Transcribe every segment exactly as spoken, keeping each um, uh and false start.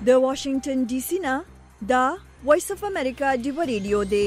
د واشنگټن ډي سي نه دا وایس اف امریکا دی ریډیو دی.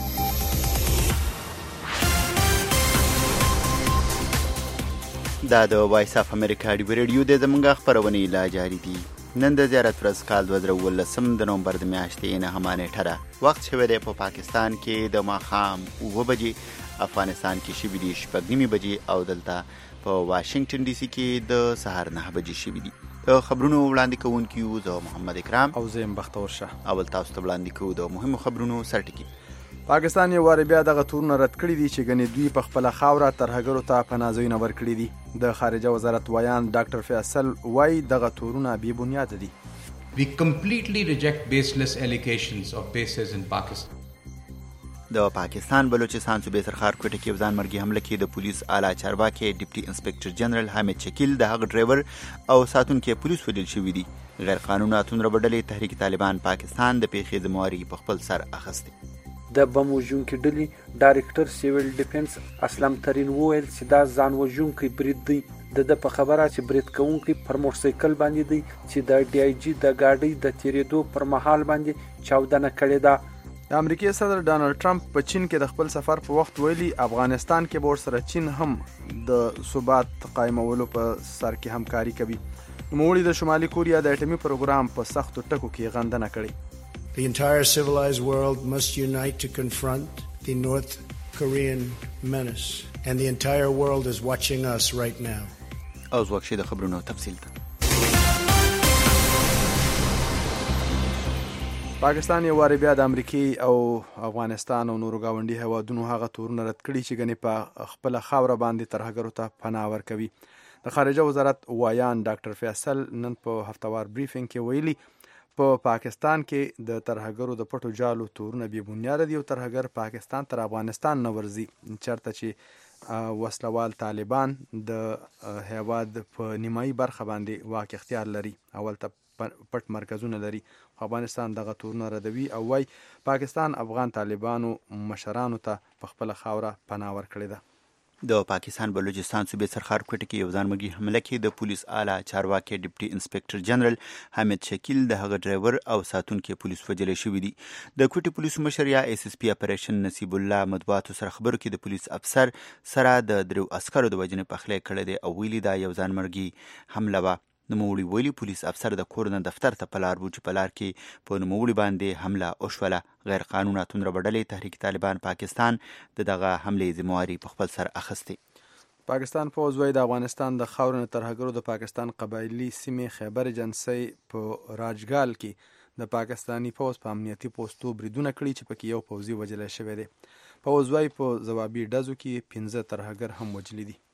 دا د وایس اف امریکا دی ریډیو د زمونږ خبرونه لا جاری دي. نن د زیارت ورځ کال دوه زره ولسم د نومبر د میاشتې نه همانه ټره وخت شوی دی په پاکستان کې د ماښام اوه بجې، افغانستان کې شوي دي شپږ نیمې بجې او دلته په واشنگټن ډي سي کې د سهار نه بجې شوي دي. د خبرونو وړاندې کوونکي یو زه محمد اکرام او زه یم بختور شاه. اول تاسو ته وړاندې کوو د مهمو خبرونو سرټکي. پاکستان یو وار بیا دغه تورونه رد کړي دي چې ګنې دوی په خپله خاوره ترهګرو ته پناه ځایونه ورکړي دي. د خارجه وزارت ویان ډاکټر فیصل وایي دغه تورونه بې بنیاده دي. We completely reject baseless allegations of bases in Pakistan. د پاکستان بلوچستان صوبې سرخار کوټه کې ځان مرګي حمله کې د پولیس اعلی چارواکي ډیپټي انسپکټر جنرال حامد شکیل د هغه ډرایور او ساتونکو پولیس وژل شوی دي. غیر قانوني اتون ربډلې تحریک طالبان پاکستان د پیښې ذمہواری په خپل سر اخیسته. د بم وژونکي ډلې ډایرکټر سیویل ډیفنس اسلم ترین وویل چې دا ځان وژونکی برید دی. د د په خبره چې برید کوونکی پر موټرسایکل باندې دی چې د ډي آی جی د گاډۍ د تیریدو پر مهال باندې چاودنه کړې ده. د امریکای صدر ډانلډ ټرمپ په چین کې د خپل سفر په وخت ویلي افغانستان کې به ورسره چین هم د ثبات قایمولو په سر کې همکاري کوي. نوموړي د شمالي کوریا د اټومي پروګرام په سختو ټکو کې غندنه کړې. The entire civilized world must unite to confront the North Korean menace and the entire world is watching us right now. اوس وخت د خبرونو تفصیل ته. پاکستان یو وار بیا د امریکای او افغانستان او نورو گاونډي هیوادونو هغه تورونه رد کړي چې ګنې په خپل خاوره باندې ترهګرو ته پناه ورکوي. د خارجه وزارت وایان ډاکټر فیصل نن په هفتوار بریفینګ کې ویلي په پاکستان کې د ترهګرو د پټو جالو تورونه بې بنیاده دي او ترهګر پاکستان تر افغانستان نه ورځي چېرته چې وسلوال طالبان د هیواد په نیمایي برخه باندې واک اختیار لري. اول ته پټ مرکزونه لري. افغانستان دغه تورونه ردوي او وای پاکستان افغان طالبانو مشرانو ته په خپل خاوره پناه ورکړې ده. د پاکستان بلوچستان صوبې سرخار کوټه کې یو ځان مرګي حمله کې د پولیس اعلی چارواکي ډیپټي انسپکټر جنرال حامد شکیل د هغه ډرایور او ساتونکو پولیس وژل شوی دي. د کوټي پولیسو مشر یا اس اس پی اپریشن نصیب الله مطبوعاتو سره خبرو کې د پولیس افسر سره د درو عسکرو د وژنې پخلی کړی دی او ویلي دا یو ځان مرګي حمله وه. نوموړي ویلي پولیس افسر د کور نه دفتر ته په لار و چې په لار کې په نوموړي باندې حمله وشوله. غیر قانوني اتون ربډلې تحریک طالبان پاکستان د دغه حملې ذمہواری په خپل سر اخیسته. پاکستان پوځ وایي د افغانستان د خاورو نه ترهګرو د پاکستان قبایلي سیمې خیبر ایجنسۍ په راجګال کې د پاکستاني پوځ په امنیتي پوستو بریدونه کړي چې پکې یو پوځي وژل شوی دی. پوځ وایي په ځوابي ډزو کې پنځه ترهګر هم وژلي دي.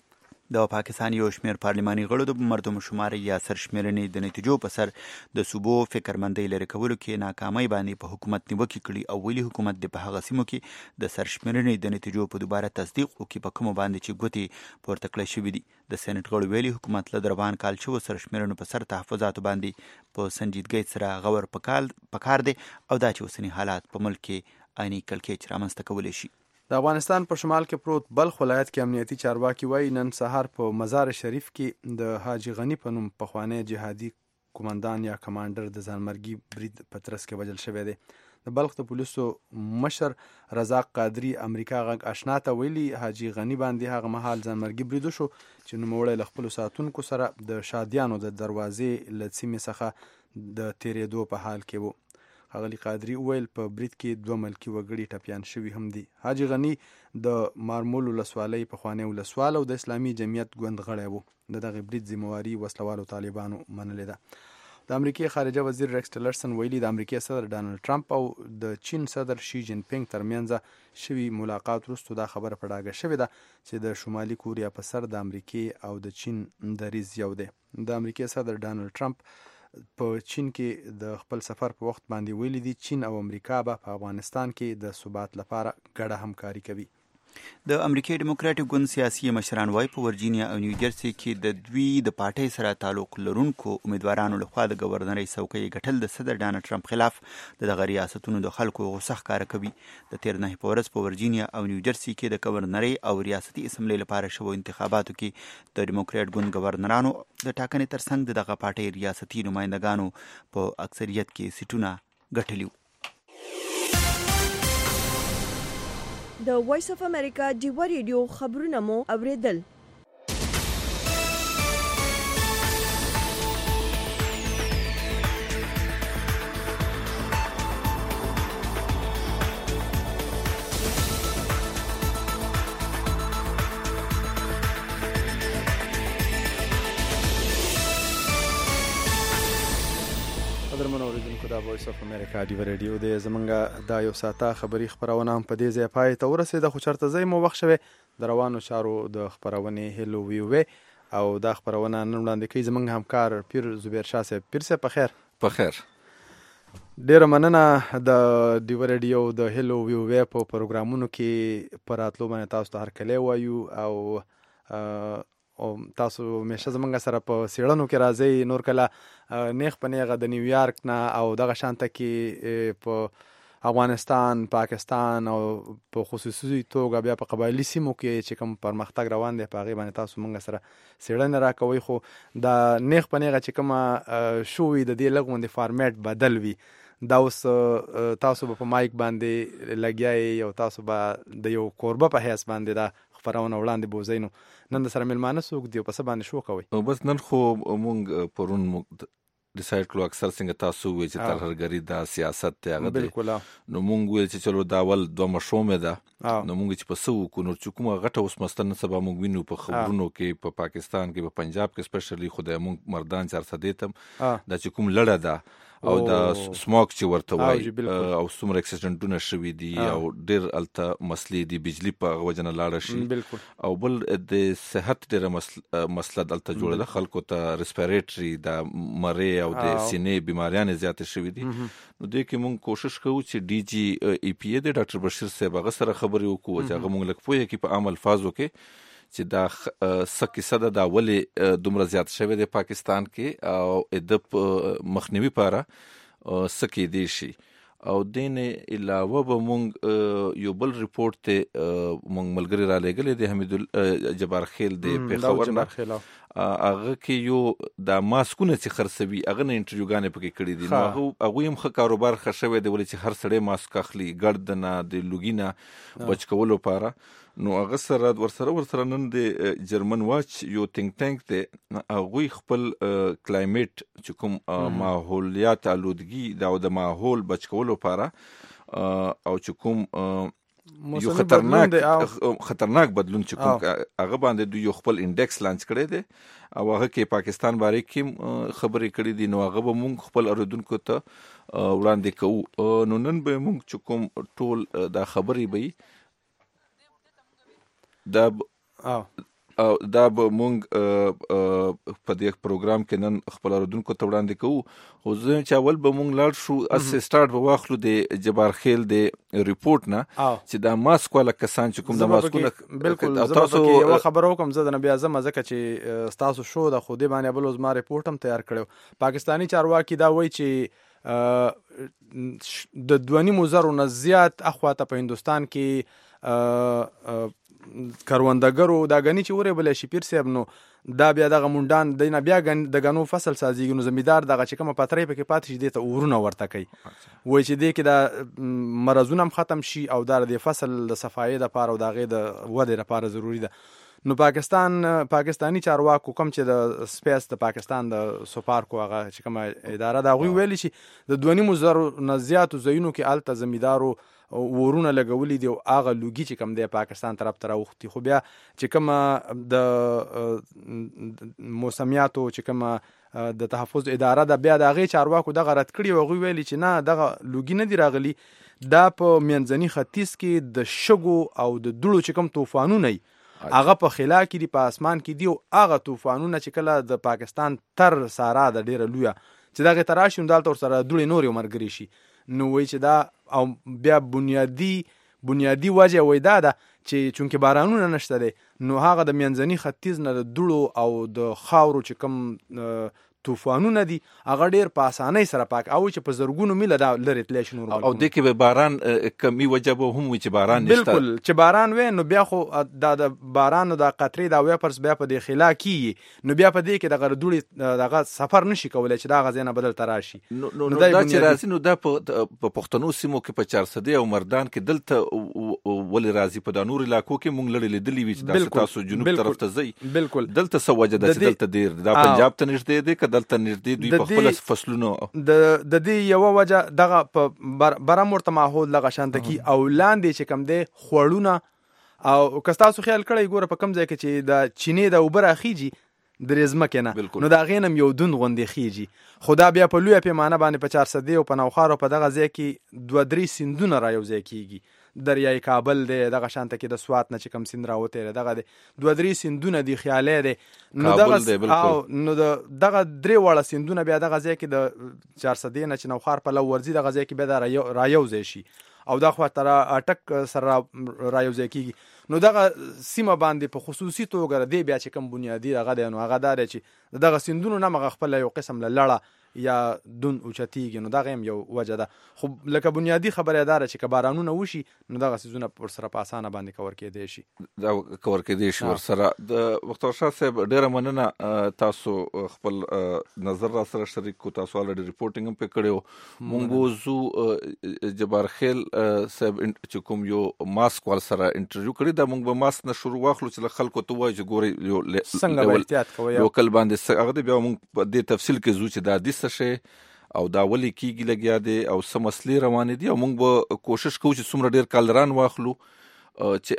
د پاکستان یو شمیر پارلماني غړو د مردم شماري یا سرشمیرنې د نتیجو په سر د صوبو فکرمندۍ لري کولو کې ناکامۍ باندې په حکومت نیوکې کړي او ویلي حکومت د په هغه سیمو کې د سرشمیرنې د نتیجو په دوباره تصدیق وکړي په کومو باندې چې ګوتې پورته کړی شوي دي. د سېنات غړو ویلي حکومت له دربان کال شوو سرشمیرنو په سر تحفظاتو باندې په سنجیدګۍ سره غور پکار دی او دا چې اوسني حالات په ملک کې عیني کړکېچ رامنځته کولی شي. د افغانستان په شمال کې پروت بلخ ولایت کې امنیتي چارواکي وایي نن سهار په مزار شریف کې د حاجي غني په نوم پخوانی جهادي کومندان یا کمانډر د ځانمرګي برید په ترڅ کې وژل شوی دی. د بلخ د پولیسو مشر رزاق قادري امریکا غږ آشنا ته ویلي حاجي غني باندې هغه مهال ځانمرګي برید وشو چې نوموړی له خپلو ساتونکو سره د شادیانو د دروازې له سیمې څخه د تیریدو په حال کې و. ښاغلي قادري وویل په برید کې دوه ملکي وګړي ټپیان شوي هم دي. حاجي غني د مارمول ولسوالۍ پخوانی ولسوال او د اسلامي جمعیت ګوند غړی و. د دغه برید ذمہواري وسلوالو طالبانو منلې ده. د امریکای خارجه وزیر ریکس ټیلرسن ویلي د امریکای صدر ډانلډ ټرمپ او د چین صدر شي جین پینګ ترمنځ شوي ملاقات وروسته دا خبره په ډاګه شوې ده چې د شمالي کوریا په سر د امریکای او د چین دریځ یو دی. د امریکای صدر ډانلډ ټرمپ په چین کې د خپل سفر په وخت باندې ویلي دي چین او امریکا به په افغانستان کې د ثبات لپاره ګډه همکاري کوي. د امریکای ډیموکراټیک ګوند سیاسي مشران وايي په ورجینیا او نیوجرسي کې د دوی د پارټۍ سره تعلق لرونکو امیدوارانو لخوا د گورنرۍ څوکۍ ګټل د صدر ډانلډ ټرمپ خلاف د دغه ریاستونو د خلکو غوسه ښکاره کوي. د تیر نهه په ورځ په ورجینیا او نیوجرسي کې د گورنرۍ او ریاستي اسمبلی لپاره شوو انتخاباتو کې د ډیموکراټ ګوند گورنرانو د ټاکنې ترڅنګ د دغه پارټۍ ریاستي نمایندګانو په اکثریت کې سیټونه ګټلي. د وایس اف امریکا ډیوا ریډیو خبرونه مو اوریدل. قدرمن اوریدونکو دا وایس اف امریکا ډیوا ریډیو دی. زمونږ دا یو ساعته خبري خبرونه هم په دې ځای پای ته ورسېده، خو چېرته ځای مو وخت شوی د روانو چارو د خپرونې هیلو ویوې او دا خپرونه نن وړاندې کوي زمونږ همکار پیر زبیر شاه صاحب. پیر صاحب په خیر؟ په خیر. ډیره مننه د ډیوا ریډیو د هیلو ویوې په پروګرامونو کې په راتلو باندې تاسو ته هرکلی وایو او او تاسو همیشه زمونږ سره په څېړنو کې راځئ. نور کله نیغ په نیغه د نیویارک نه او دغه شانته کې په افغانستان، پاکستان او په خصوصي توګه بیا په قبایلي سیمو کې چې کوم پرمختګ روان دی په هغې باندې تاسو مونږ سره څېړنې راکوئ. خو د نیغ په نیغه چې کومه شو وي د دې لږ غوندې فارمیټ بدل وي، دا اوس تاسو به په مایک باندې لګیا یې او تاسو به د یو کوربه په حیث باندې دا خپرونه وړاندې بوځئ. نو نن د سره مېلمانه څوک دی او په څه باندې شو کوئ؟ بس نن خو مونږ پرون ډیسایډ کړو اکثر څنګه تاسو وایي چې ترهګري دا سیاست دی هغه دی. بالکل. نو مونږ ویل چې چلو دا اول دوه مشومه ده. نو مونږ چې په څه وکړو، نو چې کومه غټه اوس مثلا سبا مونږ وینو په خبرونو کې په پاکستان کې په پنجاب کې سپیشلی خو د مونږ مردان چار سدیتم دا چې کوم لړه ده او د سموک چې ورته وایي او څومره اکسیډنټونه شوي دي او ډېر هلته مسلې دي، بجلي په هغه وجه نه لاړه شي. او بل د صحت ډېره مسله دلته جوړه ده، خلکو ته ریسپیریټري د مرۍ او د سینې بیماریانې زیاتې شوي دي. نو دې کې مونږ کوشش کوو چې ډي جي ای پی ای د ډاکټر بشیر صاحب هغه سره خبرې وکړو چې هغه مونږ لږ پوهه کړي په عام الفاظو کې چې دا څه کیسه ده، دا ولې دومره زیات شوی دی پاکستان کې او د مخنیوي لپاره څه کیدی شي. او دې نه علاوه به مونږ یو بل ریپورټ ته مونږ ملګري را لېږلی دی، حمید جبار خیل دی پېښور نه، هغه کې یو دا ماسکونه چې خرڅوي هغه نه انټرویوګانې پکې کړي دي. نو هغوی هم ښه کاروبار ښه شوی دی، ولې چې هر سړی ماسک اخلي ګرد نه د لوګي نه بچ کولو لپاره. نو هغه سره ورسره ورسره نن د جرمن واچ یو تینک ټانک دی، هغوی خپل کلایمیټ چې کوم ماحولیات آلودګي دا او د ماحول بچ کولو لپاره او چې کوم یو خطرناک خطرناک بدلون چې کوم هغه باندې دوی یو خپل انډیکس لانچ کړی دی او هغه کې پاکستان باره کې خبرې کړې دي. نو هغه به مونږ خپل اورېدونکو ته وړاندې کوو. نو نن به مونږ چې کوم ټول دا خبرې به وي دا دا به مونږ په دې پروګرام کې نن خپل اورېدونکو ته وړاندې کوو. خو زه چې اول به مونږ لاړ شو اسې سټارټ به واخلو د جبار خیل د ریپورټ نه چې دا ماسک والا کسان چې کوم د ماسکونه. بالکل. زه به پکې یوه خبره وکړم، زه د نه بیا ځم ځکه چې ستاسو شو ده، خو دې باندې بل زما ریپورټ هم تیار کړی. پاکستاني چارواکي دا وایي چې د دوه نیمو زرو نه زیات اخواته په هندوستان کې کروندګرو دا غني چې وره بل شي پیر صاحب، نو دا بیا دغه مونډان د نه بیا د غنو فصل سازي نو زمیدار دغه چې کومه پاترې پکې پاتې شي د ته ورونه ورته کوي، وای چې دې کې دا مرزونه ختم شي او دا د فصل د صفایي د پاره او دغه د وده لپاره ضروری ده. نو پاکستان پاکستانی چارواکو کوم چې د سپیس د پاکستان د سوپارکو هغه چې کومه اداره دا غوي ویلي شي د دوه نیمو زرو نه زیاتو ځایونو کې الته زمیدارو ورونه لګولې دی او هغه لوګي چې کوم دی پاکستان طرف ته راوختي. خو بیا چې کومه د موسمیاتو چې کومه د تحفظ اداره د بیا د هغې چارواکو دغه رد کړي او هغوی ویلي چې نه دغه لوګي نه دي راغلي، دا په منځني ختیځ کې د شګو او د دوړو چې کوم طوفانونه وي هغه په خلا کې دي، په اسمان کې دي، او هغه طوفانونه چې کله د پاکستان تر سارا د ډیره لویه چې دغه تراشي هم دلته ورسره دوړې نورې مرګري شي. نو وایي چې دا او بیا بنیادی بنیادی وجه وای دا ده چې چونکې بارانونه نشته دی نو هغه د منځني ختیځ نه د دوړو او د خاورو چې کوم طوفانونه دي هغه ډیر په اسانۍ سره پاک او چې په زرګونو میله دا لري تلی شي نور او د کې به باران کمی وجب هم وي چې باران نشته بالکل چې باران وي نو بیا خو د باران د قطرې دا ویپرز بیا په دې خلا کې نو بیا په دې کې د غردوړي دغه سفر نشي کولای چې دا غزنه بدل تراشي نو نو دا چې راځي نو دا په پښتنو سیمو کې په چارسدې او مردان کې دلته ولې راځي په د نور علاقو کې مونږ لړلې دلی وي چې تاسو جنوب طرف ته ځئ بالکل دلته څه وجه ده چې دلته ډیر دا پنجاب ته نږدې دی دلته نږدې دوی په خپل فصلونو د د دې یو وجه دغه په برام ورته ماحول لغه شانته کی او لاندې چې کم دی خوړونه او کستاسو خیال کړی ګوره په کم ځای کې چې د چینې د اوبر اخیږي د رزمکه نه نو دا غینم یو دون غوندې خيږي خدا بیا په لوی پیمانه باندې په چارسدې او په نوخارو په دغه ځای کې دوه درې سیندونه را یو ځای کیږي دریای کابل دی دغه شانته کې د سوات نه چې کم سیند راوته دغه دی دوه درې سیندونه دی خیاله دی نو دغه او نو دغه درې واړه سیندونه بیا دغه ځای کې د چارسدې نه چې نوخار په لور ورزي دغه ځای کې بیا را یو ځای شي او دا خو تر اټک سره را یو ځای کیږي نو دغه سیمه باندې په خصوصي توګه دی بیا چې کم بنیادی دغه دی نو هغه دار چې دغه سیندونو نه مغ خپل یو قسم لړه یا دون اوچتیږي نو دغه هم یو وجه ده خو لکه بنیادی خبره دار چې کبارانونه وشي نو دغه سيزونه پر سره په اسانه باندې کور کېدی شي دا کور کېدی شي ور سره د وختو شاه صاحب ډیره مننه تاسو خپل نظر را سره شریک کو تاسو الریډي ریپورټینګ هم پکړیو مونږ زو جبار خیل صاحب چې کوم یو ماسک ول سره انټرویو کړی دا مونږ به ماسک نه شروع واخلو چې خلکو ته وایي چې ګوري یو څنګه احتیاط کوی یو کل باندې هغه بیا مونږ په دې تفصیل کې زو چې دا د شي او دا ولي کیږي لګیا دي او سم مسلې روان دي او موږ به کوشش کوو چې څومره ډیر کالران واخلو چې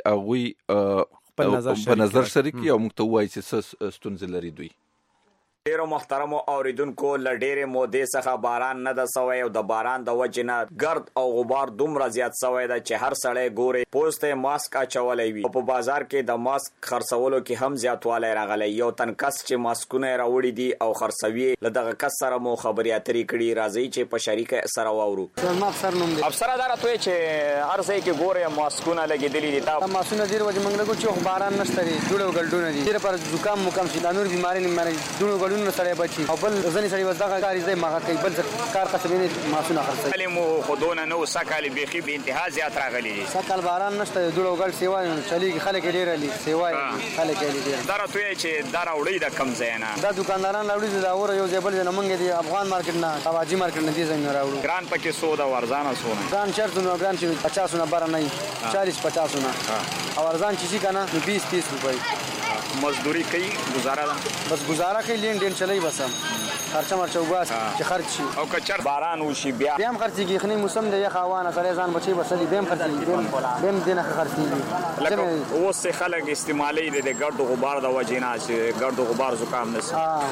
هغه په نظر شریکي او موږ ته وایي چې ستونزې لري دوی ډیرو محترم اوریدونکو لډیره مودې څخه باران نه د سوي او د باران د وجنه ګرد او غبار دومره زیات سوي دا چې هر سړی ګوري پوسټه ماسک اچولې وي په بازار کې د ماسک خرڅولو کې هم زیاتوالی راغلی یو تن کس چې ماسکونه راوړي دي او خرڅوي لدغه کس سره مو خبري اترې کړي راځي چې په شریکه سره واورو ما افسر نوم دی افسر دا راته چې هر ځای کې ګوري ماسکونه لګېدلې دي تا ماسکونه ډیر وجه موږ لګو چې باران نشته دي ډوړو ګلډونه دي ډیر پر زکام مکم شي د نور بيماري نه مری ډوړو ګلډونه نو سره بچي او بل ځنې سړي وځه کاری زې ما کوي بل کار قسمینه ماسونه خرڅي علمو خودونه نو سکل بيخي به انتها زیات راغلي سکل باران نشته دوړو ګل سیوا چلیږي خلک ډیر لري سیوا خلک ډیر دا راته چې دا راوړي د کم زینا دا دکانداران راوړي دا اور یو ځبل نه مونږ دي افغان مارکیټ نه تواجی مارکیټ نه دي زین راوړو ګران پکې سودا ورزانه سونه ګران چرته نو ګران چې پچاس نه بار نه چالیس پچاس نه او ورزان چې څنګه نه بیس تیس روپۍ مزدوری کوي گزاره ده بس گزاره کوي لین دین چلی بس خرچه مرچه وباس چې خرچ شي او کچر باران وشي بیا بیا هم خرچيږي خني موسم دی خوانه سره ځان بچي بسلی بیا هم خرچيږي بیا دینه خرچيږي لکه اوس خلک استعمالي د ګرد غبار د وجینا چې ګرد غبار زکام نس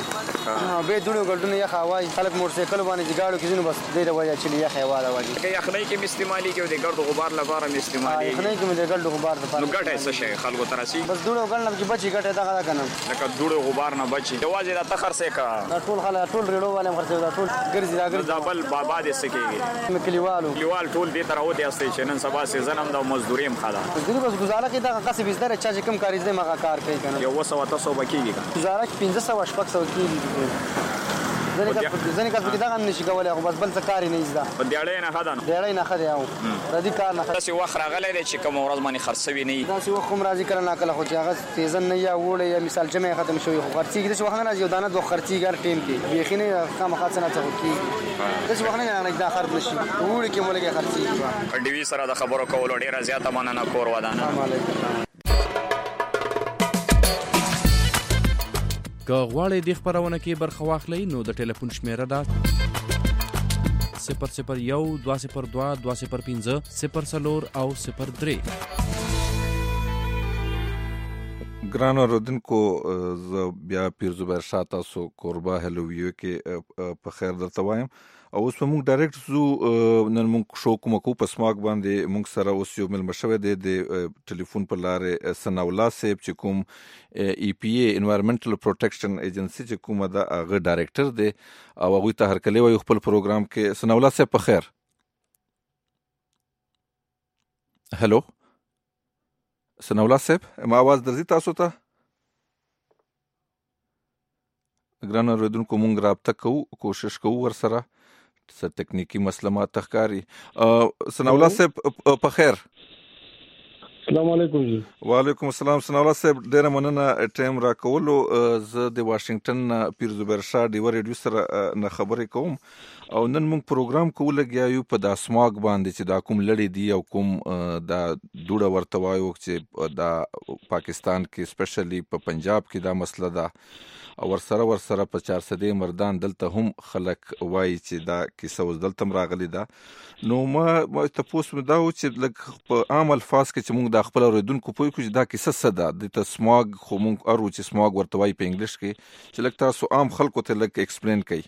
ها به دوړو ګردونه یې خوای خلک موټر سایکل باندې ګاډو کې ځنه بس دې د وجه چلی یې خواله وجه کې یخنۍ کې استعمالي کې د ګرد غبار لپاره استعمالي یخنۍ کې د ګرد غبار لپاره نو ګټه څه شي خلکو ترسي بس دوړو ګل نه بچي ګټه دغه کنه لکه دوړو غبار نه بچي دواځي د تخر سه کا ټول خلک ټول ریړو والے خرڅه دا ټول ګرځي راګرځي دا بل بابا دې سکیږي کلیوالو کلیوال ټول دې تر اودي استي چې نن سبا سیزن هم د مزدوریم خاله مزدوري بس گزاره کې دا قصې بيزدار چې کم کاری دې مغه کار کوي کنه یو وسو تاسو بکیږي گزاره کې پنځه سو شپږ سو کېږي ځنې کار ځنې کار کې دا هم نشي کولای خو بس بل څه کاری نه زده په دیاړې نه خدان دیاړې نه خدای او ردی کار نه تاسو وخت راغلی دی چې کوم ورځ باندې خرڅوي نه دا سی وخت هم راځي کړه نه کله خو چې هغه سیزن نه یا وړه یا مثال جمع ختم شوی خو خرڅي کې څه وخت نه راځي دانه دوه خرڅي ګر ټیم کې بيخي نه خامہ خاصه نه څه کی څه وخت نه نه دا خرڅ نشي وړه کې مولګه خرڅي ډي وی سره د خبرو کول ډیره زیاته مننه کور ودانه علیکم که غواړئ د خبرونه کې برخه واخلئ نو د ټلیفون شمیره ده صفر صفر یو دوه صفر دوه دوه صفر پنځه صفر څلور او صفر درې. ګران اوریدونکو زه بیا پیر زبیر شاه تاسو کوربه هلو ویو کې په خیر درته وایم او اوس په موږ ډایرکټ زو نن موږ شو کوم کو په سماک باندې موږ سره اوس یو مل مشوي دی د ټلیفون پر لارې سناولا صاحب چې کوم ای پی ای انوایرنمنټل پروټیکشن ایجنسی چې کومه دا هغه ډایرکټر دی او هغه ته هرکلی وایي خپل پروګرام کې. سناولا صاحب په خیر. هلو ثناء الله صاحب ما आवाज درځي تاسو ته؟ ګران اوریدونکو مونږ رابطه کوو، کوشش کوو ورسره، څه ټکنیکی مسله ما تخکاری. ثناء الله صاحب په خیر؟ السلام علیکم جی. وعلیکم السلام. ثناء الله صاحب ډیره مننه ټایم را کولو. زه د واشنگټن پیر زبیر شاه ډیوه ریډیو سره نه خبرې کوم او نن موږ پروګرام کوو لګیا یو په د اسماق باندې چې دا کوم لړې دی او کوم دا دوړه ورته وایو چې دا پاکستان کې سپیشلی په پنجاب کې دا مسله ده او ورسره ورسره په چار سدې مردان دلته هم خلک وایي چې دا کیسه اوس دلته راغلی ده. نو ما تاسو مې دا و چې لږ په عام الفاظ کې چې موږ د خپل اوریدونکو پوه کړو چې دا کیسه څه ده. د سماګ خو موږ ارو چې سماګ ورته وایي په انګلیش کې، چې لږ تاسو عام خلکو ته لږ ایکسپلین کړئ.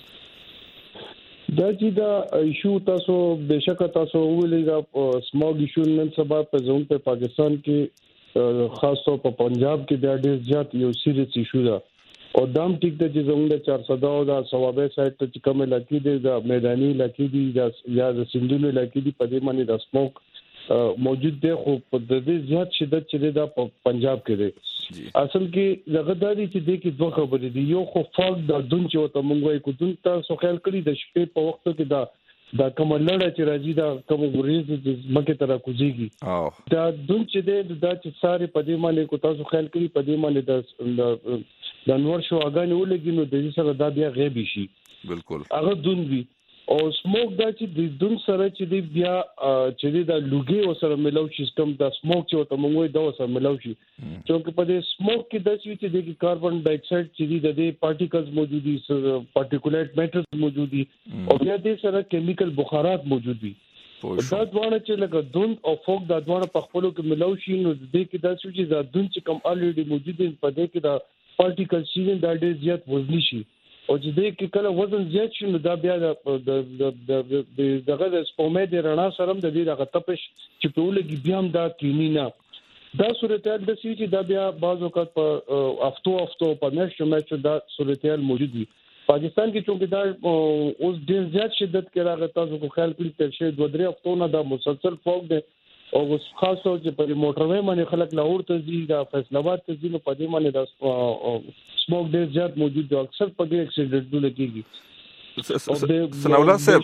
دا چې دا ایشو تاسو بهشکه تاسو ویلې دا سماګ ایشو نن سبا په ځون په پاکستان کې خاص طور په پنجاب کې بیا ډېر زیات یو سیریس ایشو ده او دام ټیک د چې زموږ د چار سو او د ثوابه سایت ته چې کوم علاقې دي د میداني علاقې دي یا د سندونو علاقې دي په دې باندې د سموک موجود دی، خو په دې زیات شدت چې د پنجاب کې دی. اصل کې لغداري چې د کې دوه خبرې دي. یو خو فاق د دون چې وته مونږ وایو کو دون تاسو خیال کړی د شپې په وخت کې دا دا کوم لړ چې راځي دا کوم ورېز د مکه تر کوزيږي دا دون چې دا چې ساري په دې باندې کو تاسو خیال کړی په دې باندې د د نور شو اګانې ولګي نو د دې سره دا بیا غیبی شي. بالکل هغه دون وی او سموک دا چې د دون سره چې دی بیا چې دا لوګي او سره ملو سیستم دا سموک چې ته مونږ دا سره ملو شي چې په دې سموک کې د چې د کاربن ډای اکساید چې د دې پارټیکلز موجود دي، پارټیکولیټ میټرز موجود دي او بیا دې سره کیمیکل بخارات موجود دي. دا دوانه چې لکه دون او فوک دا دوانه په خپلو کې ملو شي نو دې کې دا چې دا دون چې کوم الریډي موجود دي په دې کې دا پارټیکل شي دا ډېر زیات وزنی شي او چې دې کې کله وزن زیات شي نو دا بیا د دغه د سپومې د رڼا سره د دې دغه تپش چې په ولګي بیا هم دا کینینا دا صورتحال د سې چې دا بیا بعض وخت په افتو افتو په نشو مېچ دا صورتحال موجود دي. پاکستان کې چې دا اوس ډېر زیات شدت کې راغی، تاسو کو خیال کړئ چې شه دوه درې افتو نه دا مسلسل فوق دی او خاص طور چې په موټروي باندې خلک لاهور ته ځي، دا فیصل آباد ته ځي، نو په دې باندې دا سموک ډېر زیات موجود دی، اکثر په دې اکسیډنټونه کېږي. ثناء الله صاحب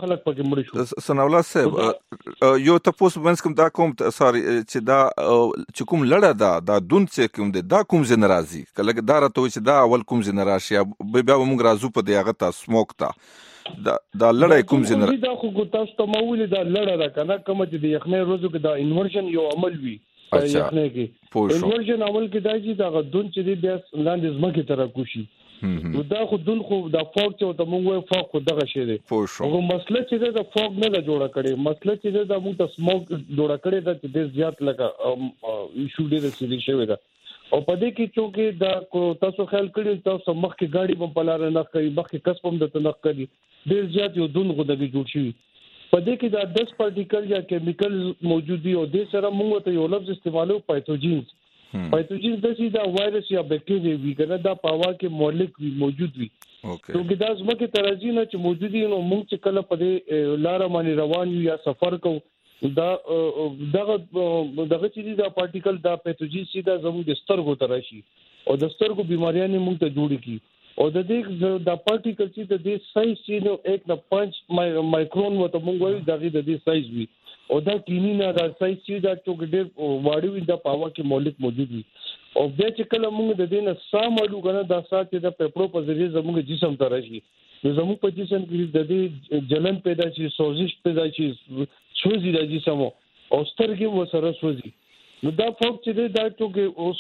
ثناء الله صاحب یو تاسو باندې کوم دا کوم سوري چې دا چې کوم لړه دا دا دون چې کوم دا کوم ز ناراضي کله دا راته چې دا اول کوم ز ناراضي بیا موږ راځو په دې هغه تاسو سموک تا دا دا لړۍ کوم ز ناراضي دا خو تاسو ته مولې دا لړه را کنه کوم چې د یخنۍ روزو کې دا انورژن یو عمل وی یخنۍ کې انورژن عمل کې دا چې دا دون چې بیا لاندې زمکه تر کوشي نو دا خو دون خو دا فوق چې ته مونږ وای فوق خو دغه شی دی. هغه مسله چې دا فوق نه دا جوړه کړي، مسله چې دا موږ ته سموک جوړه کړي دا چې ډېر زیات لګا ایشو ډېر سړي شوی دا او په دې کې چې دا تاسو خیال کړئ تاسو مخکې گاډي په پلار نه کوي، مخکې کسب هم د تنخ کوي، ډېر زیات یو دون غوډه جوړ شي. په دې کې دا دس پارټیکل یا کیمیکل موجود دي او د سره موږ ته یو لفظ استعمالو پایتوجینز. پایتوجینز د سې دا وایرس یا بکټیریا وی کنه دا په هوا کې مولک وی موجود وي. اوکې نو دا زمکه ترازی نه چې موجود دي نو موږ چې کله په دې لار باندې روان یو یا سفر کوو دا دغه دغه چې دا پارټیکل دا پایتوجین سي دا زموږ د سترګو تراشي او د سترګو بیماریاں موږ ته جوړي کی او د دې دا پارټیکل چې د دې سایز چې نو یک نه پنځ مایکرون وته موږ وایو دا د دې سایز وي او دا کینینا دا سایز چې دا ټوګډر واړی وي دا پاوا کې مولک موجود وي او بیا چې کله موږ د دې نه سامړو کنه دا سات چې د پپړو په ذریعہ زموږ جسم ته راشي نو زموږ په جسم کې د دې جلن پیدا شي، سوزش پیدا شي، سوزي د جسم او سترګې وسره سوزي. نو دا فوق چې دا ټوګه اوس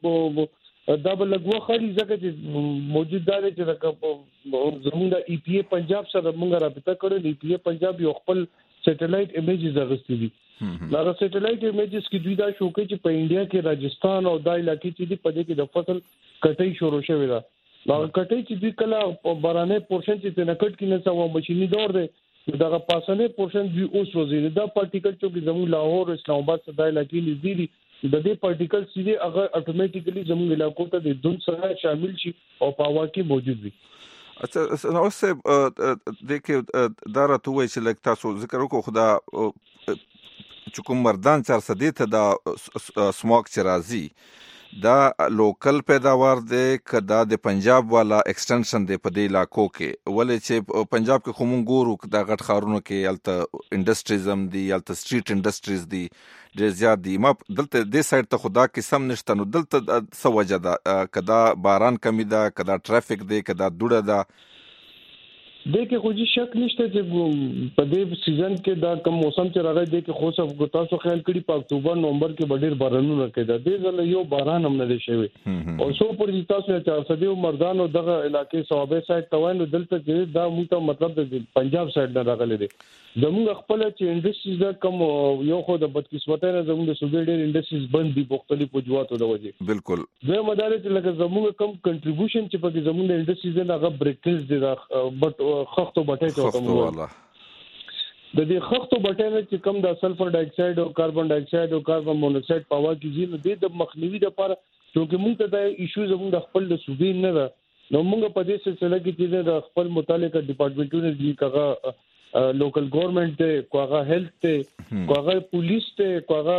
دا بل لګو خالي ځکه چې موجود دا چې زموږ د ای پی ای پنجاب سره موږ رابطه کړو. ای پی ای پنجاب یو خپل سټلایټ ایمیجز اغستې دي. دا سټلایټ ایمیجز کې دوی دا شو کوي چې په انډیا کې راجستان او دای علاقې چې دی په دې کې د فصل کټۍ شروع شوې ده. دا کټۍ چې دوی کله بارانه پورشن چې تنکټ کې نه سو ماشيني دور دی دا پاسنه پورشن دوی اوس وزیر دا پارټیکل چې زموږ لاهور اسلام آباد څخه دای علاقې لزی دي د دې پارټیکل سیده هغه اتوماتیکلی زموږ علاقو ته د دون سره شامل شي او په هوا کې موجود وي. اچھا نو سه دیکھو دا راته وای چې لکه تاسو ذکر وکړو خدا چې کوم مردان چار صدې ته دا سموک چې راځي دا لوکل پیداوار دی که دا د پنجاب والا ایکسټنشن دی په دې علاقو کې؟ ولې چې پنجاب کې خو مونږ ګورو دا غټ ښارونو کې هلته انډسټریز هم دي، هلته سټریټ انډسټریز دي ډېر زیات دي. ما دلته دې سایډ ته خو دا قسم نشته. نو دلته څه وجه ده؟ که دا باران کمی ده، که دا ټرافیک دی، که دا دوړه ده؟ دې کې خو جی شک نشته چې په دې سیزن کې دا کم موسم چې راغی دې کې خو څه تاسو خیال کړي په اکتوبر نومبر کې ډېر بارانونه کېده. دې ځل یو باران هم نه دی شوی. او څو پر تاسو نه چار صدې مردان او دغه علاقې صوابه سایډ ته وایي نو دلته چې دا موږ ته مطلب د پنجاب سایډ نه راغلي دي. زموږ خپل چې انډسټریز دا کم یو خو د بدقسمتۍ نه زموږ د صوبې ډېر انډسټریز بند دي مختلفو وجوهاتو د وجې. بالکل زه مدار چې لکه زموږ کم کنټریبیوشن چې په زموږ د انډسټریز نه هغه بریکلز دي دا بټ خختو بټې ته کوم د دې خختو بټې نه چې کم د سلفر ډای اکساید او کاربن ډای اکساید او کاربن مونوکساید په واکې دي نو د مخنیوي لپاره چې موږ ته دا ایشو زموږ د خپل د صوبې نه ده نو موږ په دې سلسله کې چې د خپل متعلقه ډپارټمنټونو دي کغه لوکل ګورنمنت ته کوغه هیلث ته کوغه پولیس ته کوغه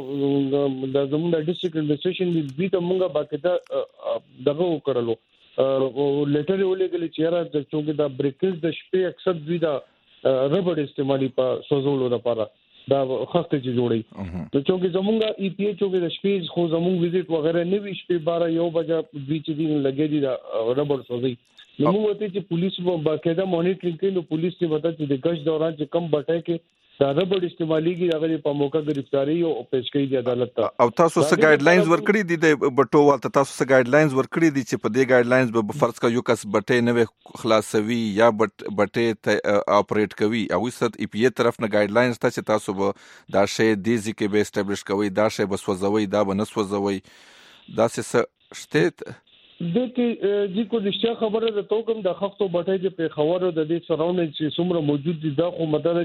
د زموږ د ډیسټریکټ ایڈمنسټریشن دې ته موږ باقاعده دغه وکړلو لیټر ولېګل چې را د چونګه د بریکز د شپې اکثر دوی دا ربړ استعمالي په سوزولو لپاره دا خسته چې جوړي نو چونګه زمونږ ای پی ایچ او د شپې خو زمونږ وزټ وغیرہ نه وی شپې بارہ یو بجا دوی چې دین لګې دي دا ربړ سوزي نو موږ ته چې پولیس باقاعده مانیټرینګ کوي نو پولیس ته وتا چې د گشت دوران چې کم بټای کې دا ربړ استعماليږي هغه په موقع گرفتاری او پیش کوي د عدالت ته. او تاسو څه ګایډ لاینز ورکړي دي د بټو والته؟ تاسو څه ګایډ لاینز ورکړي دي چې په دې ګایډ لاینز به فرض کا یو کس بټې نه خلاصوي یا بټ بټې ته اپریټ کوي او ست ای پی ای طرف نه ګایډ لاینز ته چې تاسو به دا شی دیزي کې به اسټابلیش کوي، دا شی به سوځوي، دا به نه سوځوي، دا څه شته د کې جی کو رښتیا خبره ده تو کوم د خختو بټای چې په خبرو د دې سراوند چې څومره موجود دي دا خو مدار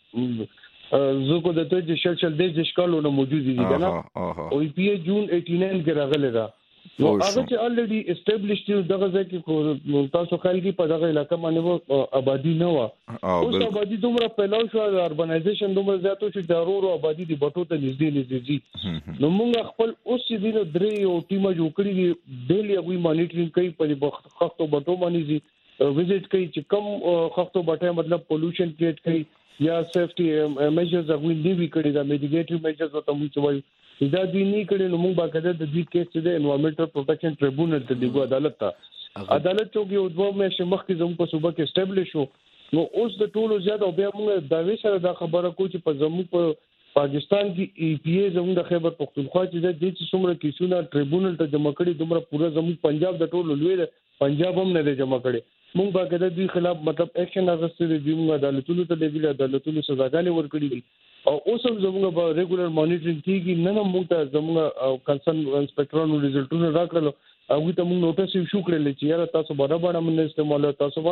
چې زه کو د ته چې شل شل د ځشکالو نه موجود دي کنه او پی ای جون اټیناین کې راغله ده نو هغه چې الریډي اسټابلیشډ دغه ځکه تاسو خیال کې په دغه علاقې باندې آبادی نه و او آبادی دومره پیلاو شو اربنایزیشن دومره زیاتو شو ضرورو آبادی دی بټو ته نږدې نږدې دي نو موږ خپل اوس چې دینه درې یو ټیمه جوړ کړی دي ډیلی هغه مانیټرینګ کوي په خختو بټو باندې وزټ کوي چې کم خختو بټه مطلب پولوشن کریټ کوي یا سیفټي میجرز هغه نیوی کړی دا میډیګیټیو میجرز ته موږ وایو دا دوی نه کړي نو موږ باقاعده د دې کیس چې د انوایرنمنټل پروټیکشن ټریبونل ته دیګو عدالت ته عدالت چې یو دوه مېشه مخکې زموږ په صوبه کې اسټابلیش شو نو اوس د ټولو زیات او بیا موږ دا وی سره دا خبره کو چې په زموږ په پاکستان کې ای پی ای زموږ د خیبر پختونخوا چې د دې څومره کیسونه ټریبونل ته جمع کړي دومره پورا زموږ پنجاب د ټولو لوی پنجاب هم نه جمع کړي موږ باقاعده دوی خلاف مطلب اکشن اغستې دي موږ عدالتونو ته دیګل عدالتونو سزاګانې ورکړي دي او اوس هم زموږ به ریګولر مانیټرینګ کیږي نه نه موږ ته زموږ کنسرن انسپکټرانو ریزلټونه راکړل او ته موږ نوټس یې شو کړل چې یاره تاسو برابر باندې استعمال تاسو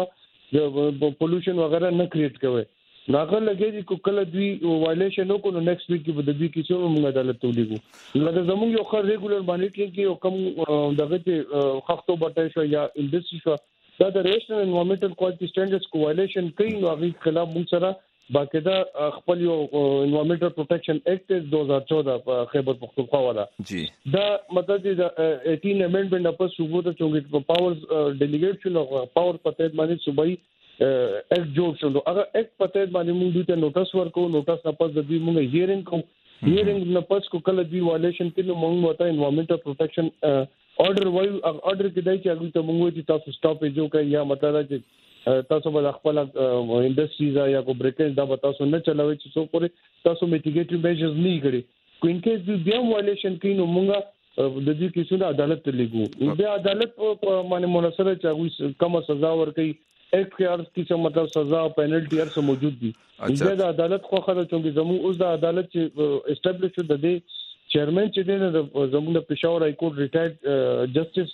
به پولوشن وغیرہ نه کریټ کوئ ناغه لګي چې کله دوی وایلیشن وکړو نیکسټ ویک کې به د دې کیسو موږ عدالت ته ولېږو لکه زموږ یو خر ریګولر مانیټرینګ کې یو کم دغه چې خختو بټای شو یا انډسټری شو دا د ریشنل انوایرنمنټل کوالټي سټانډرډز کو وایلیشن کوي نو هغه خلاف موږ سره باقاعده خپل یو انوایرنمنټل پروټیکشن ایکټ دو هزار چودہ په خیبر پختونخوا والا جی دا مطلب د اٹھارہ امندمنٹ په صوبو ته چونګ پاورز ډیلیګیټ شو پاور پته باندې صوبایي ایکټ جوړ شو هغه ایکټ پته باندې موږ ته نوټس ورکو نوټس نه پس د دې موږ هیرینګ کوو هیرینګ نه پس کو کله دی وایلیشن کې نو موږ وته انوایرنمنټل پروټیکشن order وایو order کې دای چې هغه ته موږ چې تاسو سټاپ جو کوي یا مطلب چې تاسو به خپل انډسټریز یا کو بریکیج دا به تاسو نه چلوي چې څو پورې تاسو میټیګیټیو میجرز نه کړی کو ان کیس دی بیا وایلیشن کوي نو موږ د دې کیسونو عدالت ته لګو بیا عدالت په باندې مناسبه چې کوم سزا ورکړي ایکټ کې ارز کی څه مطلب سزا او پینلټي ارز موجود دي دا عدالت خو خره چې زموږ اوس د عدالت چې اسټابلیش شو د دې چیرمن چې د زموږ د پېښور هاي کورټ ریټایرډ جسټس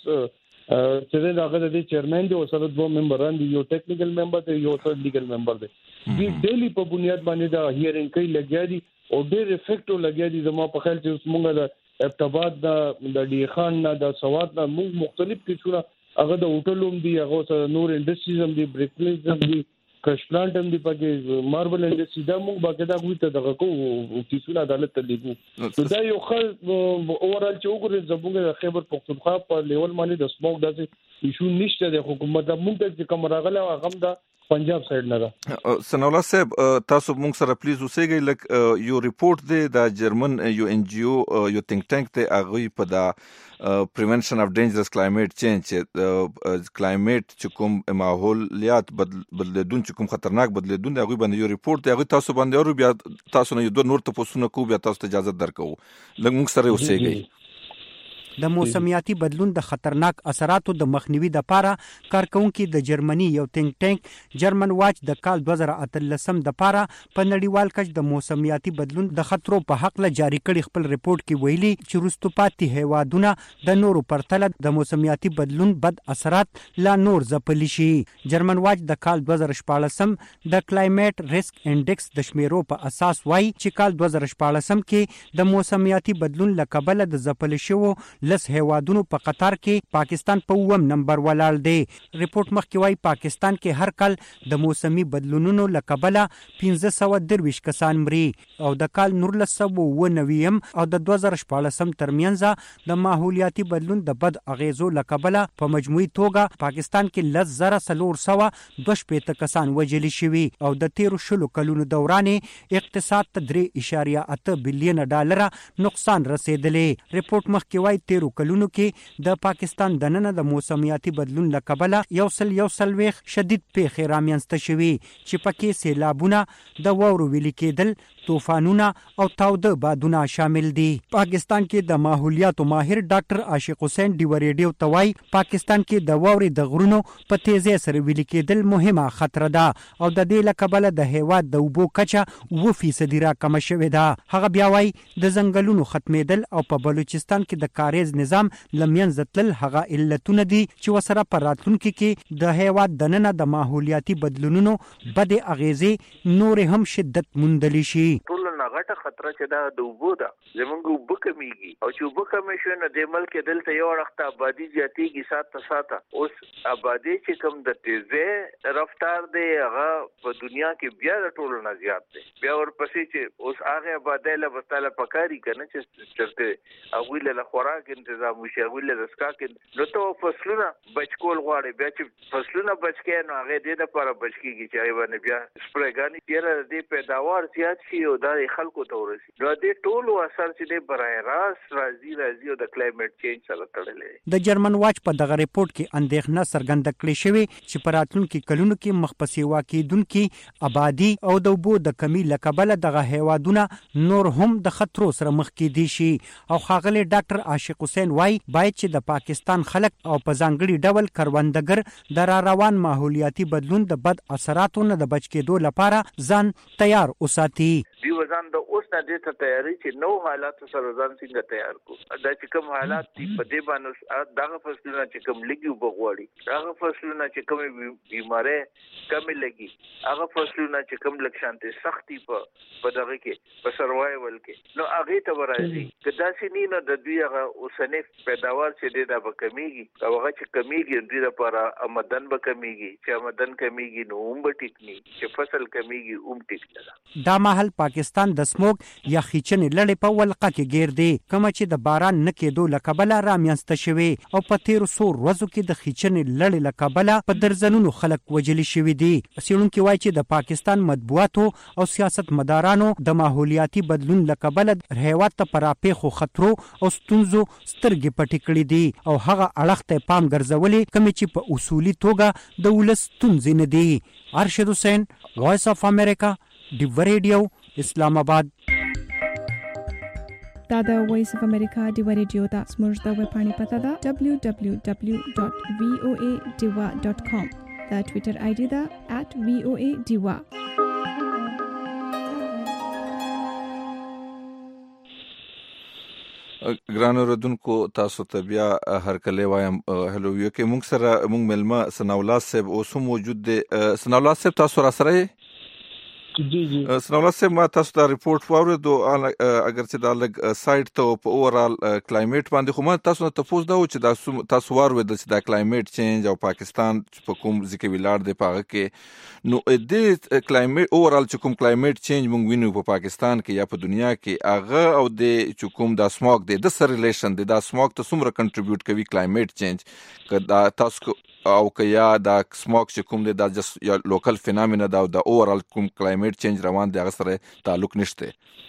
چې دا هغه د چیرمن دی او سره دوه ممبران دي یو ټیکنیکل ممبر دی یو سره لیګل ممبر دی د ډیلی په بنیاد باندې دا هیرینګ کوي لګیا دي او ډېر افیکټو لګیا دي زموږ په خیال چې موږ د ابتباد د ډی خان نه د سواد نه موږ مختلف کیسونه هغه د هوټلوم دي هغه سره نور انډسټریز هم دي بریکلیز هم دي کش پلانټ هم دی پکې ماربل انډستری دا موږ باقاعده غوي ته دغه کوو کیسونه عدالت ته لیکو نو دا یو خل اورال چې وګورئ زموږ د خیبر پختونخوا په لیول باندې د سموک داسې ایشو نشته د حکومت د موږ چې کوم راغله هغه د پنجاب سایډ نه ده. سناولا صاحب تاسو موږ سره پلیز اوسئ لک یو ریپورت دی د جرمن یو ان جی او یو تھنک ټانک ته هغه په دا پریونشن اف ډینجرس کلایمیټ چینج کلایمیټ چې کوم ماحولیات بدلیدون چې کوم خطرناک بدلیدون دی هغه باندې یو ریپورت دی هغه تاسو باندې اورو بیا تاسو نه یو دوه نور تاسو کو بیا تاسو ته اجازه درکو لکه موږ سره اوسئ. د موسمیاتي بدلون د خطرناک اثراتو د مخنیوي د پاره کارکونکو د جرمني یو تھنک ټانک جرمن واچ د کال دوه زره اتلسم د پاره په نړیوال کچ د موسمیاتي بدلون د خطرو په حق له جاری کړي خپل ریپورت کې ویلي چې وروسته پاتې هیوادونه د نورو پرتله د موسمیاتي بدلون بد اثرات لا نور ځپلي شي. جرمن واچ د کال دوه زره شپاړسم د کلایمیټ ریسک انډیکس د شمیرو په اساس وایي چې کال دوه زره شپاړسم کې د موسمیاتي بدلون له کبله د ځپل شوو لس هیوادونو په قطار کې پاکستان په اووم نمبر ولاړ دی. ریپورت مخکې وايي پاکستان کې هر کال د موسمي بدلونونو له کبله پنځه سوه درویشت کسان مري او د کال نولس سوه اوه نوي او د دوه زره شپاړسم ترمنځ د ماحولیاتي بدلون د بد اغیزو له کبله په مجموعي توګه پاکستان کې لس زره څلور سوه دوه شپېته کسان وژل شوي او د تیرو شلو کلونو دوران اقتصاد ته درې اعشاریه اته بلین ډالره نقصان رسیدلی. ریپورت مخکې وايي تیرو کلونو کې د پاکستان دننه د موسمیاتي بدلون له کبله یو سل یو سلويخ شدید پیښې رامنځته شوي چې پکې سیلابونه د واورو ویلي کېدل طوفانونه او تاوده بادونه شامل دي. پاکستان کې د ماحولیاتو ماهر ډاکټر عاشق حسین ډیو ریډیو توای پاکستان کې د واوري د غرونو په تیزی سره ویلي کېدل مهمه خطر ده او د دې لکبله د هیواد د اوبو کچه اوه فیصد را کم شوې ده. هغه بیا وايي د ځنګلونو ختمېدل او په بلوچستان کې د کاریز نظام لمنځه تلل هغه علتونه دي چې وسره پر راتلونکي کې د هیواد دننه د ماحولیاتي بدلونونو بد اغیزې نور هم شدت موندلی شي. ټول نه غټه خطر چې دا د اوبو ده زمونږ اوبه کمیږي او چې اوبه کمې شو نو د ملک دلته یو وخت آبادی زیاتېږي ساته ساته. اوس آبادی چې کوم د تیزه رفتار دی هغه په دنیا کې بیا د ټول نه زیات دی. بیا ورپسې چې اوس هغه آبادی له وستاله پکاري کنه چې چرته هغه له خوراک تنظیم وشي هغه له رسکا کې نو ته فصلونه بچکول غواړي بیا چې فصلونه بچکې نو هغه دې د پر بچکیږي چې باندې بیا سپریګانی تیر دې پیداوار زیات شي او د خلکو ته ورسي نو دې ټولو اثر چې دې برای راست راځي راځي او د کلایمیټ چینج سره تړلې. د جرمن واچ په دغه ریپورت کې اندېښنه څرګنده کړې شوې چې په راتلونکي کلونو کې مخپسې واقعېدونکي آبادي او د اوبو د کمی له کبله دغه هیوادونه نور هم د خطرو سره مخ کېدی شي او ښاغلی ډاکټر عاشق حسین وايي باید چې د پاکستان خلک او په ځانګړي ډول کروندګر د را روان ماحولیاتي بدلون د بد اثراتو نه د بچ کېدو لپاره ځان تیار وساتي. دی وزن د اوس نه د ته تیاری چې نو حالات سره ځان څنګه تیار کو دا چې کوم حالات دی په دې باندې دغه فصلونه چې کوم لګي وبغوړي دغه فصلونه چې کوم بیماره کم لګي هغه فصلونه چې کوم لکشانته سختي په په دغه کې په سروایول کې نو هغه ته ورایي کدا سینې نه د دوی هغه اوسنه پیداوار چې د کمیږي او هغه چې کمیږي د لپاره آمدن به کمیږي چې آمدن کمیږي نو هم به ټیکني چې فصل کمیږي هم ټیکني. دا محل پاکستان د سموک یا خیچنې لړې په ولقه کې ګیر دی کوم چې د باران نه کېدو له کبله رامنځته شوي او په تیرو څو ورځو کې د خیچنې لړې له کبله په درځنونو خلک وژلي شوي دي. څېړونکي وایي چې د پاکستان مطبوعاتو او سیاست مدارانو د ماحولیاتي بدلون له کبله هیواد ته په راپېښو خطرو او ستونزو سترګې پټې کړې دي او هغه اړخ ته پام ګرځولې کومې چې په اصولي توګه د ولس ستونزې نه دي. ارشد حسین وایس اف امریکا ډیو ریډیو اسلام آباد. دا د وایس اف امریکا ډیو ریډیو دا زموږ د ویب پاڼې پته ده دبلیو دبلیو دبلیو ډاټ وی او ای ډیوا ډاټ کام. دا ټویټر آی ډي ده ات وی او ای ډیوا. ګران اوردونکو تاسو ته بیا هر کله وایم هلو یو کې موږ سره موږ ملما سناولا صاحب اوس موجود دی. سناولا صاحب تاسو را سره جی جی سنولا سے ما تاسو ته ریپورت واوریدو اگر چې دا لګ سایت ته په اورال کلایمیټ باندې خو ما تاسو ته تفوس دا و چې دا تاسو واوریدل چې دا کلایمیټ چینج او پاکستان په کوم ځکه ویلار دی پاغه کې نو دې کلایمیټ اورال چې کوم کلایمیټ چینج مونږ وینو په پاکستان کې یا په دنیا کې هغه او د چې کوم دا سموک دی د سره ریلیشن دی دا سموک ته څومره کنټریبیوټ کوي کلایمیټ چینج کدا تاسو او که یا دا سموک چې کوم دی دا جس یا لوکل فینامنا دا د اورال کوم کلایمیټ چینج روان دی هغه سره تعلق نشته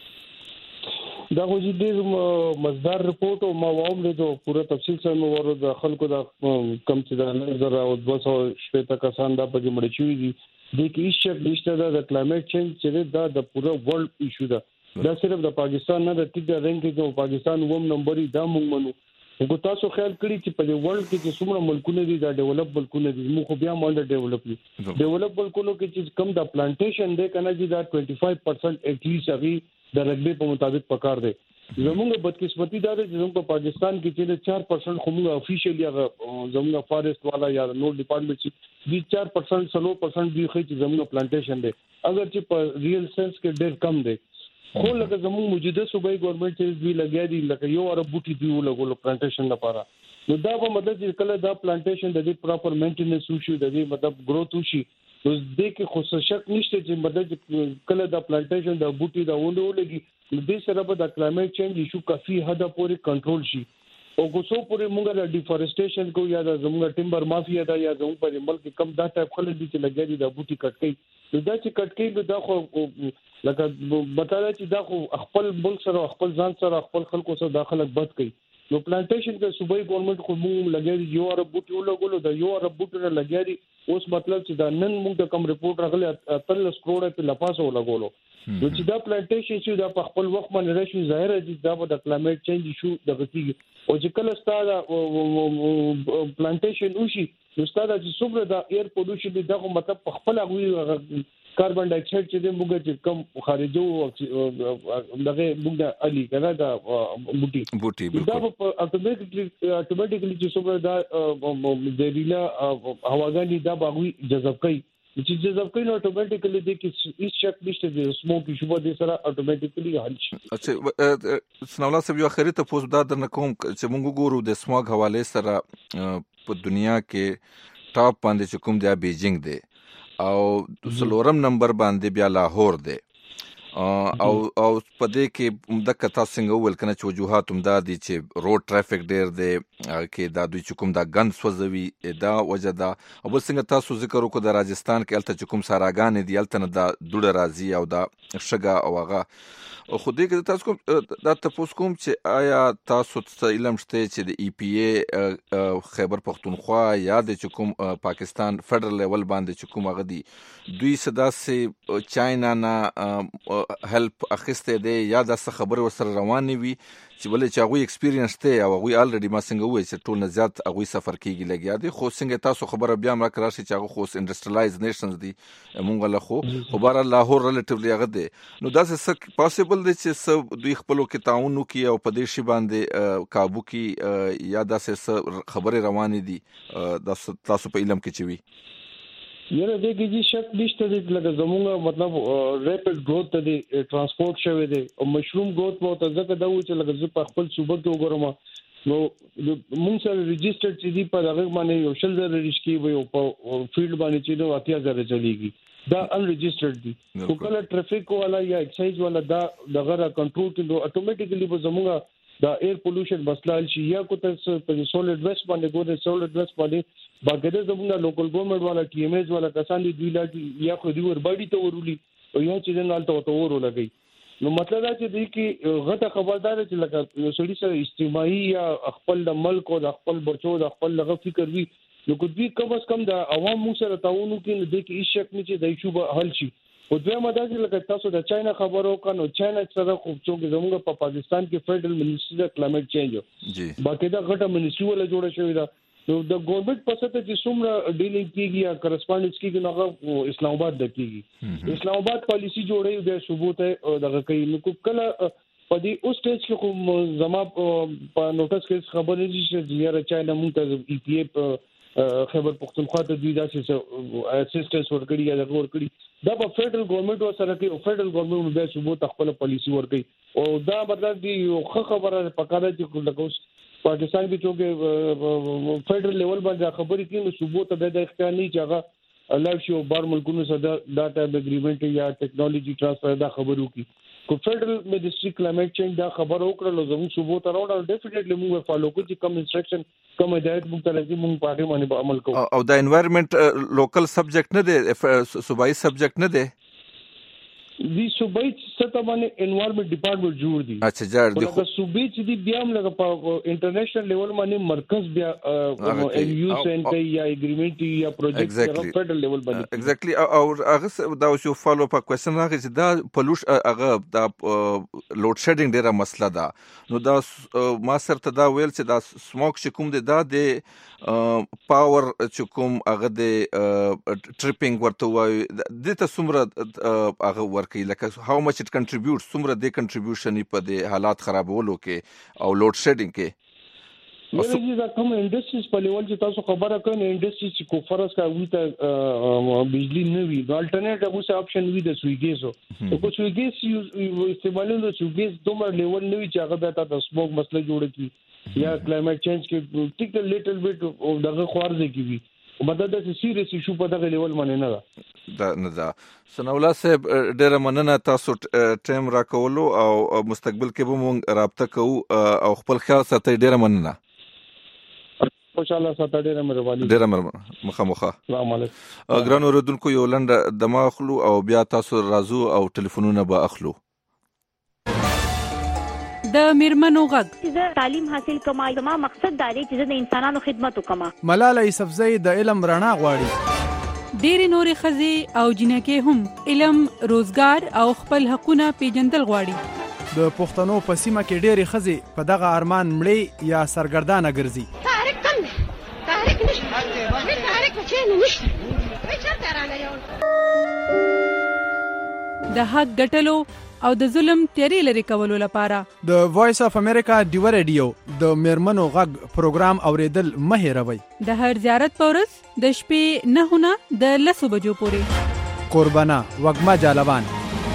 دا خو چې ډېر مزدار رپورټ او ما واوریدو پوره تفصیل سره مو ورو د خلکو دا کم چې دا نظر او دوه سوه شپږ کسان دا په مړ شوي دي د کې هیڅ نشته دا د کلایمیټ چینج چې دا د پوره ورلد ایشو ده دا صرف د پاکستان نه د ټیک رینکینګ او پاکستان ووم نمبر دا موږ منو وګ تاسو خیال کړی چې په ورلد کې چې څومره ملکونه دي دا ډیولپ ملکونه دي موږ خو بیا مونږ ډیولپ دي ډیولپ ملکونو کې چې کم دا پلانټیشن دی کنه چې دا پچیس پرسنٹ اټ لیسټ هغه د رګبي په مطابق پکار دی زموږ بدقسمتي دا ده چې زموږ په پاکستان کې چې چار پرسنٹ خو موږ افیشلی هغه زموږ فارست والا یا نو ډپارټمنټ چې دي چار پرسنٹ سلو پرسنٹ دی خو چې زموږ پلانټیشن دی اگر چې په ریل سنس کې ډېر کم دی خو لکه زموږ موجوده صوبایي ګورنمنت چې دوی لګیا دي لکه یو ارب بوټي دی ولګول پلانټیشن لپاره نو دا په مدد چې کله دا پلانټیشن د دې پراپر مینټیننس وشي د دې مطلب گروث وشي نو دې کې خو شک نشته چې مدد کله دا پلانټیشن د بوټي دا ونه ولګي نو دې سره به د کلایمیټ چینج ایشو کافي حد پورې کنټرول شي او کوڅو پورې موږ د ډیفورسټیشن کو یا د زموږ ټیمبر مافیا دا یا زموږ په ملک کم دا ټایپ خلک دي چې لګیا دي د بوټي کټکې نو دا چې کټکې دا خو لکه بتاله چې دا خو خپل ملک سره خپل ځان سره خپل خلکو سره داخله بد کوي نو پلانټیشن کې صوبایي ګورنمنت خو موږ لګیا دي یو ارب بوټي ولګولو د یو ارب بوټي نه لګیا دي اوس مطلب چې دا نن موږ د کوم ریپورت راغلی اتلس کروڑه په لپاسو ولګولو نو چې دا پلانټیشن چې دا په خپل وخت باندې راشي ظاهر دي دا د کلایمیټ چینج شو د غتیږي او چې کله ستاره پلانټیشن وشي نو ستاره چې څومره د ایر پولوشن دی دا مطلب په خپل هغه کاربن ډای اکساید چې د موږ چې کم خارجو دغه موږ د علي کنه دا بوټي بوټي دا په اتوماتیکلی اتوماتیکلی چې څومره دا زهريلا هواګانی دا باغوي جذب کوي چې جذب کوي نو اتوماتیکلی د کې هیڅ شک نشته د سموک شوبه د سره اتوماتیکلی حل شي. اچھا سنولا صاحب یو اخري ته پوس دا د نکوم چې موږ ګورو د سموک حواله سره په دنیا کې ټاپ باندې چې کوم دی بیجینګ دی او سلورم نمبر باندې بیا لاهور دی او او په دې کې د کتا څنګه ول کنه چې وجوهات هم دا دي چې روډ ټرافیک ډیر دی کې دا دوی چې کوم دا غن سوځوي دا وجه دا او بل څنګه تاسو ذکر وکړو د راجستان کې الته چې کوم ساراګان دي الته نه دا دوړه راځي او دا شګه او هغه خو دې کې تاسو کوم دا تاسو کوم چې آیا تاسو ته علم شته چې د ای پی ای خیبر پختونخوا یا د چې کوم پاکستان فدرل لیول باندې چې کوم هغه دي دوی صدا سه چاینا نه هلپ اخیسته دی یا د خبر ورسره روان وي چې ولې چې هغه ایکسپیرینس ته او هغه الریډي ما څنګه وای چې ټول نه زیات هغه سفر کیږي لګیا دي خو څنګه تاسو خبره بیا ما کراشي چې هغه خو انډستریالایز نیشنز دي مونږ له خو خو بار لاهور ریلیټیولی هغه دی نو دا څه پاسبل دی چې دوی خپلو کې تعاون وکړي او په دې شی باندې کابو کې یا دا څه خبره روانې دي دا تاسو په علم کې چوي یره دې کې چې شک نشته چې لکه زموږ مطلب ریپټ گروث ته دی ترانسپورت شوی دی او مشروم گروث مو ته ځکه دا و چې لکه زه په خپل صوبه کې وګورم نو موږ سره ريجسترډ چې دی په هغه باندې یو شل زره ریشکی وي او په فیلډ باندې چې نو اتیا زره چلیږي دا ان ريجسترډ دي خو کله ټریفیک والا یا ایکسایز والا دا دغه کنټرول کړي اتوماتیکلی به زموږ دا ایر پولوشن مسله شي یا کو ته په سولید ویسټ باندې ګورې سولید ویسټ باندې باګه زموږ لوکل ګورنمنت والا ټي ام ایز والا کسان دي دوی لا یا خو دی ور باډي ته ورولي او یا چې نه الته ته ورو لګي نو مطلب دا چې دی کې غته خبردار چې لکه سړي سره اجتماعي یا خپل د ملک او د خپل بچو د خپل لغه فکر وي نو کو دوی کم از کم د عوامو سره تعاون کوي نو د کې هیڅ شک نه چې د ایشو به حل شي او دوی مدد لکه تاسو د چاینا خبرو کنو چاینا سره خو څنګه زموږ په پاکستان کې فدرل منیسټری د کلایمیټ چینج جی باقي دا غټه منیسټری ولا جوړه شوې ده نو د ګورنمنت په سطح چې څومره ډیلینګ کیږي یا کرسپانډنس کیږي نو اسلام آباد د کیږي اسلام آباد پالیسی جوړي د ثبوت دغه کوي نو کله په دې اوس سټیج کې خو زما په نوټس کې خبرې دي چې یاره چاینا مونږ ته ای پی ای خیبر پختونخوا ته دوی داسې اسسټنس ورکړي یا دغه ورکړي دا په فدرل ګورنمنت سره کې او فدرل ګورنمنت به ثبوت خپل پالیسی ورکړي او دا مطلب دی یو خبره پکاره چې لکه پاکستان کې چې فدرل لیول باندې خبرې کوي نو ثبوت د اختیار نه چې هغه الله شو بار ملکونو سره دا ټایپ اګریمنت یا ټیکنالوژي ترانسفر دا خبرو کوي کو فدرل منیسټری کلایمټ چینج دا خبر وکړل زموږ ثبوت راوړل ډیفینیټلی موږ فالو کوو چې کوم انسټرکشن کوم هدایت موږ ته لګي موږ پاره باندې عمل کوو او دا انوایرنمنت لوکل سبجیکټ نه دی صوبایي سبجیکټ نه دی دی صوبایي سطح باندې انوایرنمنت ډپارټمنټ جوړ دي اچھا جوړ دي خو صوبایي چې دی بیا هم لګ په انټرنیشنل لیول باندې مرکز بیا ایم یو سین کوي یا اګریمنت یا پروجیکټ یا فدرل لیول باندې ایگزیکټلی او هغه دا یو فالو اپ کوېسچن راغی چې دا پلوش هغه دا لوډ شیډینګ ډیره مسله ده نو دا ما سره ته دا ویل چې دا سموک چې کوم دی دا د پاور چې کوم هغه د ټریپینګ ورته وایي د ته څومره هغه ورکوي لکه هاو مچ اټ کنټریبیوټ څومره د کنټریبیوشن په د حالات خرابولو کې او لوډ شیډینګ کې مې راځي دا کوم انډستریز په لیول چې تاسو خبره کوئ انډستریز چې کو فرض کا وي ته بجلی نه وي دا الټرنیټ اوس اپشن وي د سویګیزو کو سویګیز استعمالولو سویګیز دومره لیول نه وي چې هغه به تاسو سموک مسله جوړ کړي یا کلایمټ چینج کې ټیک ا لیټل بیٹ او دغه خوارځي کې وي مدد د سیریس ایشو په دغه لیول باندې نه ده دا نه ده سناولا صاحب ډېر مننه تاسو ټایم راکولو او مستقبل کې به مونږ رابطه کوو او خپل خیال ساتئ ډېر مننه خوشاله ساته ډېر مهرباني ډېر مهرباني مخامخه السلام علیکم ګران اوریدونکو یو لنډه دمه اخلو او بیا تاسو راځو او ټلیفونونه به اخلو د میرمنو غږ چې تعلیم حاصل کما زما مقصد دا دی چې د انسانانو خدمت وکما ملاله یوسفزۍ د علم رڼا غواړي ډېری نورې ښځې او جنکې هم علم روزګار او خپل حقونه پیژندل غواړي د پښتنو په سیمه کې ډېری ښځې په دغه ارمان مړې یا سرګردانه ګرځي تاریخ کم دی تاریخ نشته تاریخ بچینه نشته چرته راغلی د حق ګټلو او د ظلم تیارې لري کولو لپاره د وایس اف امریکا ډیو ریډیو د میرمنو غږ پروګرام اوریدل مه هېروئ د هر زیارت په ورځ د شپې نه نه د لسو بجو پورې قربانه وګما جالوان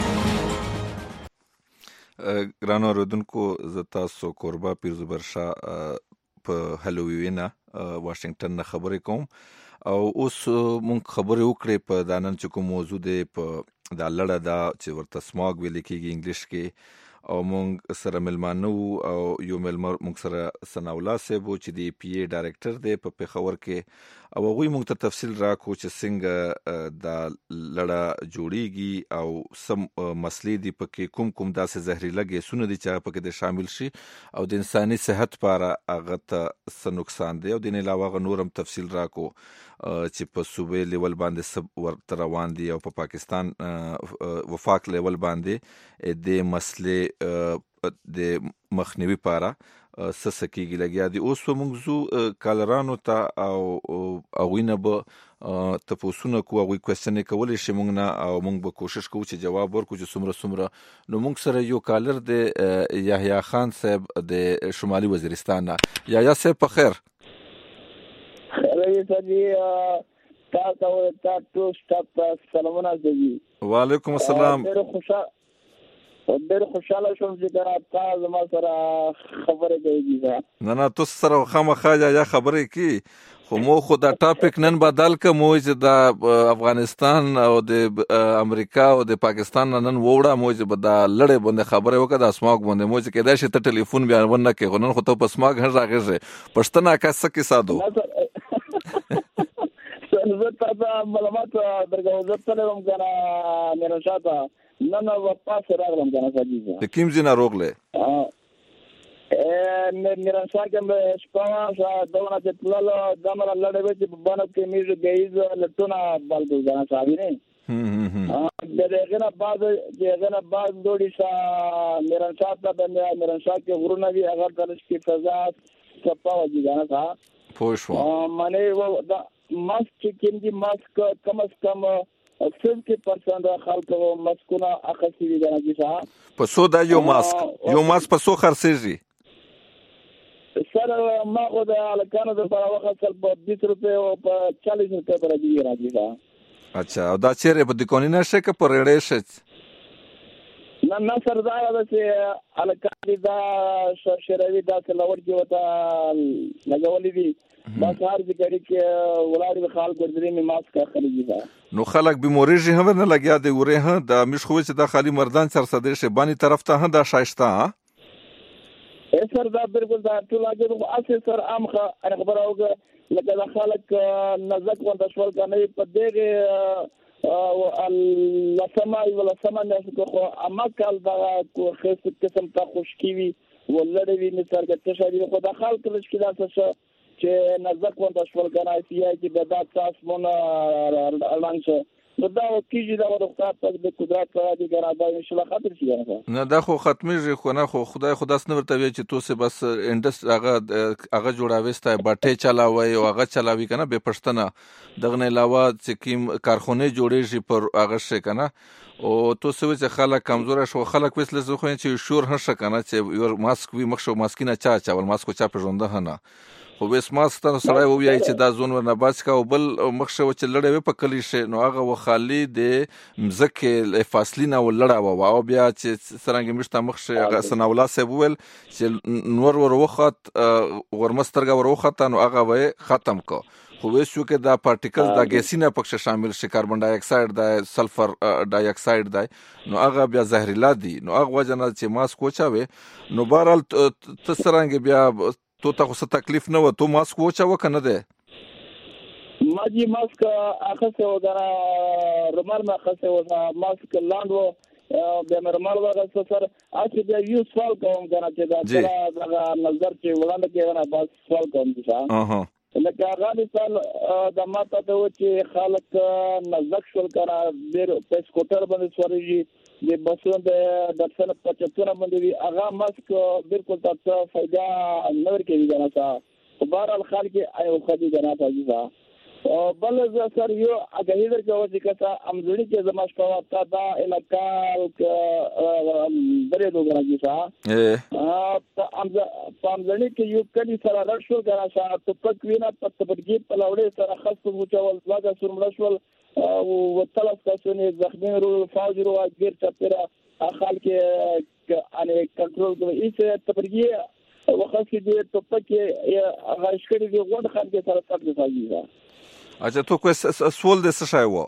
ګرانو اوریدونکو زه تاسو قربا پیرزبر شاه په هلووینا واشنگټن نه خبرې کوم او اوس مونږ خبرې وکړې په دا نن چې کوم موضوع دی په دا لړه دا چې ورته سماګ ویل کېږي انګلیش کې او مونږ سره ملمانه او یو ملمر مونږ سره سناولا صاحب چې دی پی ای ډایرکټر دی په پېښور کې او هغوی مونږ ته تفصیل راکو چې څنګه دا لړه جوړیږي او سم مسلې دي پکې کوم کوم داسې زهرجن ګیسونه دي چې پکې د شامل شي او د انساني صحت لپاره هغه ته څه نقصان دی او د نه علاوه نورم تفصیل راکو چې په صوبې لیول باندې سب ورته روان دي او په پا پاکستان وفاق لیول باندې د مسلې د مخنیوي لپاره سسکیږي لګیا دي اوس موږ زو کالرانو ته او اوینه به تاسو کو او کوېسچن کولای شي موږ نه او موږ به کوشش کوو چې جواب ورکړو چې څومره څومره نو موږ سره یو کالر د یحیی خان صاحب د شمالي وزیرستان نه یحیی صاحب په خیر رئیس جی تاسو تاسو تاسو سلامونه دي وعلیکم السلام ډېر خوشاله ډېر خوشاله شوم چې تاسو زما سره خبرې کوي نه نه تاسو سره خامخا یا خبرې کی خو مو خو دا ټاپک نن بدل ک مو چې د افغانستان او د امریکا او د پاکستان نن وړه مو چې دا لړې باندې خبرې وکړه د اسماق باندې مو چې کېدا شي ته ټلیفون بیا ونه کې غنن خو ته په اسماق هر راغې پښتنه کاسه کې ساده زه تاسو معلومات درګو زه تلم کنه مې راځه نه نو واپس راغلم کنه ساجي د کوم ځای راغله ا مې راځه کوم شپه دونه چې تلل دمر لړې چې په باندې کې میږي گیز لټونه بلګو کنه ساجي نه هم دغه نه بعد دغه نه بعد دوړي شا مې راځه ته باندې مې راځه کې ورونه وی هغه درش کې فضا صفه وځي کنه تا پوښوا معنی دا ماسک چې کوم دي ماسک کم از کم فifty percent خلکو ماسکونه اخیستي دي نه کیسه په سو دا یو ماسک یو ماسک په سو خرڅيږي سره ما خو د الکانو د پر وخت سل په بیس روپے او په چالیس روپے پر دی راځي اچھا او دا چیرې په دکونی نشه که په ریړې شت نه نه سردار دا چې الکالی دا شروي دا څلور کې وتا لګولې دي بس هر ځای کې ولادي خال ګرځري می ماسک خريږي دا نو خلک بیموريږي هم نه لګیا دی وره ها د مش خو چې دا خالي مردان سر صدر شه بانی طرف ته هم دا شایسته ها اے سردار بالکل دا ټول اجر اصل سر عام خبر اوګه لکه خلک نزک وند شول کنه په دغه او لسمای ولا سمانه خو اما کال دا خاص قسم تا خوشکیوي ولړوي مثال کې تشریح خو د خلک مشکل اساس چې نزدک وند شول کنه سی آی چې د دات تاسو مون اړانڅ نو دا کیږي دا ورته په د قدرت سره د ګرځا ان شاء الله خاطر شي نه دا خو ختمي خو نه خو خدای خدا سن ورته وی چې توسه بس انډس هغه هغه جوړاوسته باټه چلاوي او هغه چلاوي کنه به پښتنه دغه نه علاوه چې کیم کارخونه جوړېږي پر هغه شي کنه او توسه چې خلک کمزور شو خلک وسله زه خو چې شور هر کنه چې یو ماسک وی مخ شو ماسکینه چا چا ول ماسکو چا پژونده نه خو بس ماستر سره وی چې دا زون ورنه باز کا او بل مخ شو چې لړې په کلی شي نو هغه وخالي د مزکه فاصله او لړا او بیا چې سرنګ مشته مخ شي هغه سناولا سبول چې نور ور وخت ورمسترګه ور وخت نو هغه وای ختم کو خو وسو کې دا پارټیکل دا ګیسینه پکښ شامل شي کاربن ډای اکساید دا سلفر ډای اکساید دا نو هغه بیا زهريلا دي نو هغه وجنه چې ماسک وچاوي نو بهرال تسرنګ بیا تو تا خو تکلیف نه و تو ماسک وچاو کنه ده ما جی ماسک اخسه و دا رومال ما اخسه و ماسک لاندو د مرمال وغه سره اته د یو سوال کوم کنه چې دا دا نظر چې وړاندې کې نه بس سوال کوم ځا اها لکه هغه مثال د ماته ته چې خلک نزدک شول کنه ډیر په سکوټر باندې سوريږي د بسونو د دفن پچتونه باندې هغه ماسک بالکل تاسو فائدہ نور کوي کنه تا بهر الخلق ایو خدي کنه تاسو بل ز سر یو هغه هیڅ کوي چې کته امزړي کې زما شپه تا دا الکال درې دوه راځي تا ا امزړي کې یو کلی سره راشو غرا شاه ته پک وینا پت پټګي په لوړې سره خاص وچول واګه سرمړشول او ثلاث کسونه زخمي ورو فاجر او غیر چپرا خلک کې ان کنټرول کوي چې تبرګي وخت کې د ټوپک هغه شکرې دی غوډ خان کې سره څه کوي اچھا تو کوئی سوال دے سشای و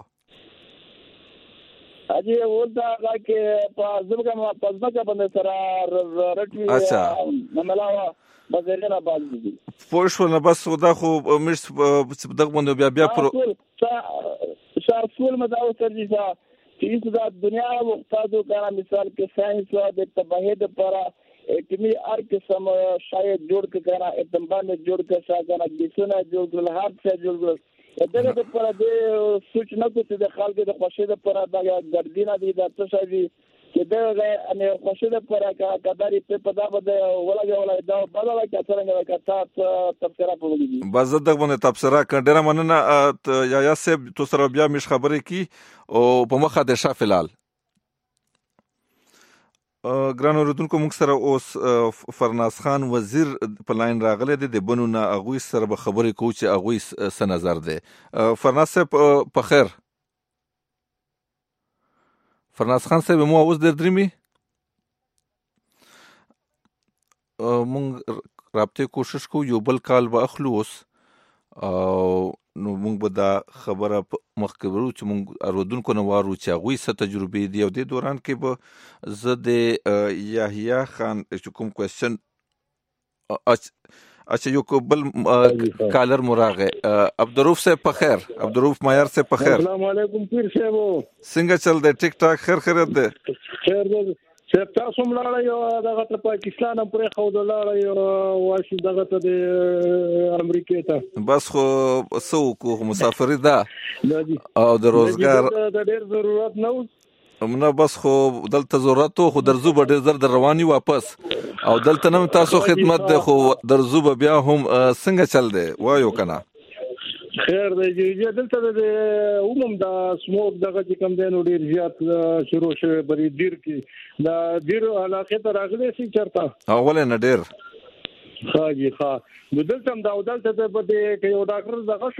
اجي ولدا کې په ځبګه ما پزماکه باندې سره رټوي اچھا مملاوه بزرګنا باز دي پوه شو نه بس خدا خو مش دغه باندې بیا بیا پر شارفول مداو سرجي سا چې دا دنیا وختادو کنه مثال کې ساينس او د تبهید لپاره اتمی ار قسم شاید جوړ ک کنه اتم باندې جوړ ک شا کنه دسونه جوړ کول هر څه جوړ کول دغه د پر د سوچ نه کوته د خلکو د خوشي د پر د ګردینه دي د څه شي چې دغه ان خوشي د پر کا کداري په پدا بده ولګه ولا دا بدل کا څنګه کا تاسو تفسیر په وګړي بس دغه باندې تفسیر کډره مننه یا یا سه تو سره بیا مش خبرې کی او په مخه د شافلال ګرانو رودونکو موږ سره اوس فرناز خان وزیر په لاین راغلی دی د بنو نه اغوی سره به خبرې کوو چې اغوی څه نظر دی فرناز صاحب په خیر فرناز خان صاحب مو اوس در درمي موږ رابطه کوشش کوو یو بل کال به اخلو اوس نو موږ به دا خبره مخکې ورو چې موږ اورودونکو نه وارو چې هغوی څه تجربې دي او دې دوران کې به زه د یحیی خان چې کوم کوېسچن اچھا یو بل کالر مراغه عبدالروف صاحب په خیر عبدالروف مایار صاحب په خیر السلام علیکم پیر صاحب څنګه چل دی ټیک ټاک خیر خیرت دی خیر دی چې تاسو ملاړه یو دغه ته پاکستان هم پرې خو دلاړه یو واشي دغه ته د امریکا ته بس خو سو کو مسافری ده او د روزګار د ډېر ضرورت نه امنه بس خو دلته ضرورت خو درزو به ډېر زر در رواني واپس او دلته نو تاسو خدمت ده خو درزو به بیا هم څنګه چل دی وایو کنه خیر دی چې دلته د عموم د سموک دغه چې کم دی نو ډیر زیات شروع شوی بری ډیر کې دا ډیر علاقه ته راغلی سي چرته اول نه ډیر ها جی ها نو دلته هم دا دلته په دې کې یو ډاکټر دغه شو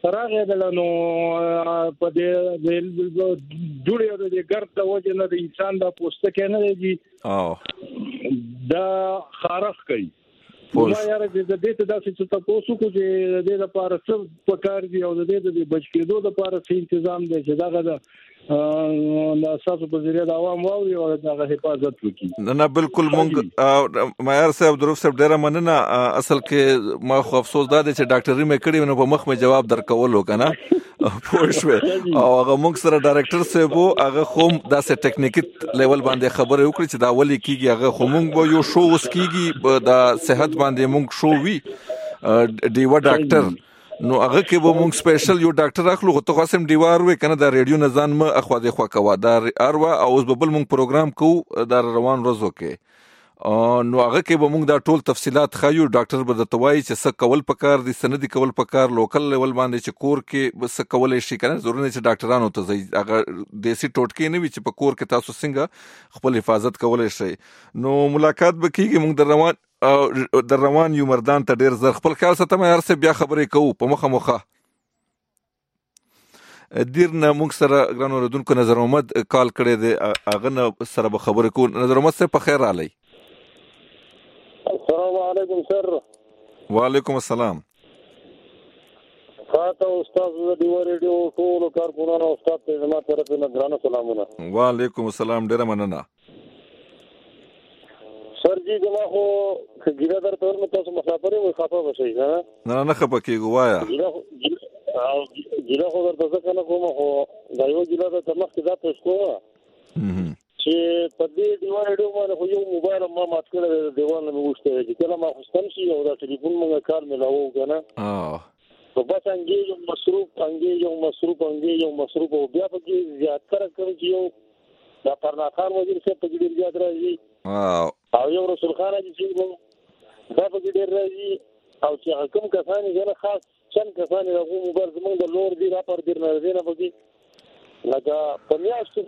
راغې دلنو په دې د جوړې د ګرد د وجه نه د انسان د پوسټ کې نه دی او دا خارخ کوي ما یاره د دې ته داسې څه تاسو کو چې د دې لپاره څه پکار دی او د دې د بچ کېدو لپاره څه تنظیم دی چې داغه د اساسو په ذریعہ د عوام واوري او دغه حفاظت وکړي. نه نه بالکل مونږ معیار صاحب ظروف صاحب ډیره مننه. اصل کې ما خو افسوس دا دی چې ډاکټري مې کړی نو په مخ مې جواب درکولو کنه پوه شوې او هغه مونږ سره ډایرکټر صاحب هغه خو داسې ټیکنیکي لیول باندې خبرې وکړي چې دا ولي کیږي هغه خو مونږ به یو شو وس کیږي د صحت باندې مونږ شو وی ډیوا ډاکټر نو هغه کې به مونږ سپیشل یو ډاکټر اخلو خو ته خاصم دیوار وې کنه د ریډیو نزان م اخوا د خوا کوا دا اروا او اوس بل مونږ پروګرام کوو د روان ورځو کې نو هغه کې به مونږ دا ټول تفصيلات خایو ډاکټر به د توای چې څه کول پکار دي سندي کول پکار لوکل لیول باندې چې کور کې بس کولای شي کنه ضروري نه چې ډاکټرانو ته ځي هغه دیسي ټوټکې نه وي چې په کور کې تاسو څنګه خپل حفاظت کولای شي. نو ملاقات به کیږي مونږ د روان او در روان یو مردان ته ډیر زر خپل خیال ساتم هر څه بیا خبرې کوو په مخه مخه دیر نه موږ سره ګران اوریدونکو نظر محمد کال کړی دی هغه نه سره به خبرې کوو. نظر محمد صاحب په خیر رالی. السلام علیکم سر. وعلیکم السلام. تاسو استاد د دیو ریډیو ټول کارکونانو استاد ته زما طرفه نه ګران سلامونه. وعلیکم السلام ډیر مننه. سر جی زما خو ګیره در تور مې تاسو مسافرې وي خفه بشئ نه نه نه خفه کېږو وایا ګیره خو درته ځکه نه کوم خو دا یو ګیره درته مخکې دا پېښ کومه چې په دې دیوال ریډیو باندې خو یو موبایل ما مات کړی دی دیوال نه مې وشتی چې کله ما خستم شي او دا ټلیفون مونږ کار میلاوو که نه نو بس انګې یو مصروف انګې یو مصروف انګې یو مصروف او بیا پکې زیاتره کوم چې یو دا پرنا خان وزیر صاحب پکې ډېر زیات راځي او یو رسول خان حاجي صاحب دا پکې ډېر راځي او چې کوم کسان یې نه خاص چند کسان یې هغو موبایل زمونږ د لور دي را پر ډېر نه راځي نه پکې لکه په میاشتو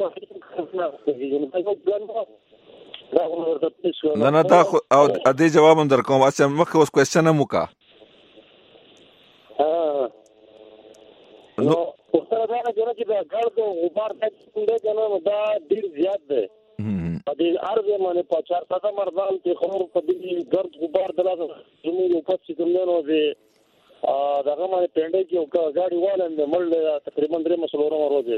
نه نه دا خو او دې جواب هم در کوم اچھا مخکې اوس کوېسچن هم وکړه نو پوښتنه دا نه کوي چې دا ګرد او غبار دا څنګه کنه نو دا ډېر زیات دی په دې ارض باندې په چار ساده مردان کې خبر په دې ګرد غبار دلته زموږ یو پس چې کوم نه نو دی دغه باندې پنده کې یو ګاډي والند مړ تقریبا درې مسلورم ورځ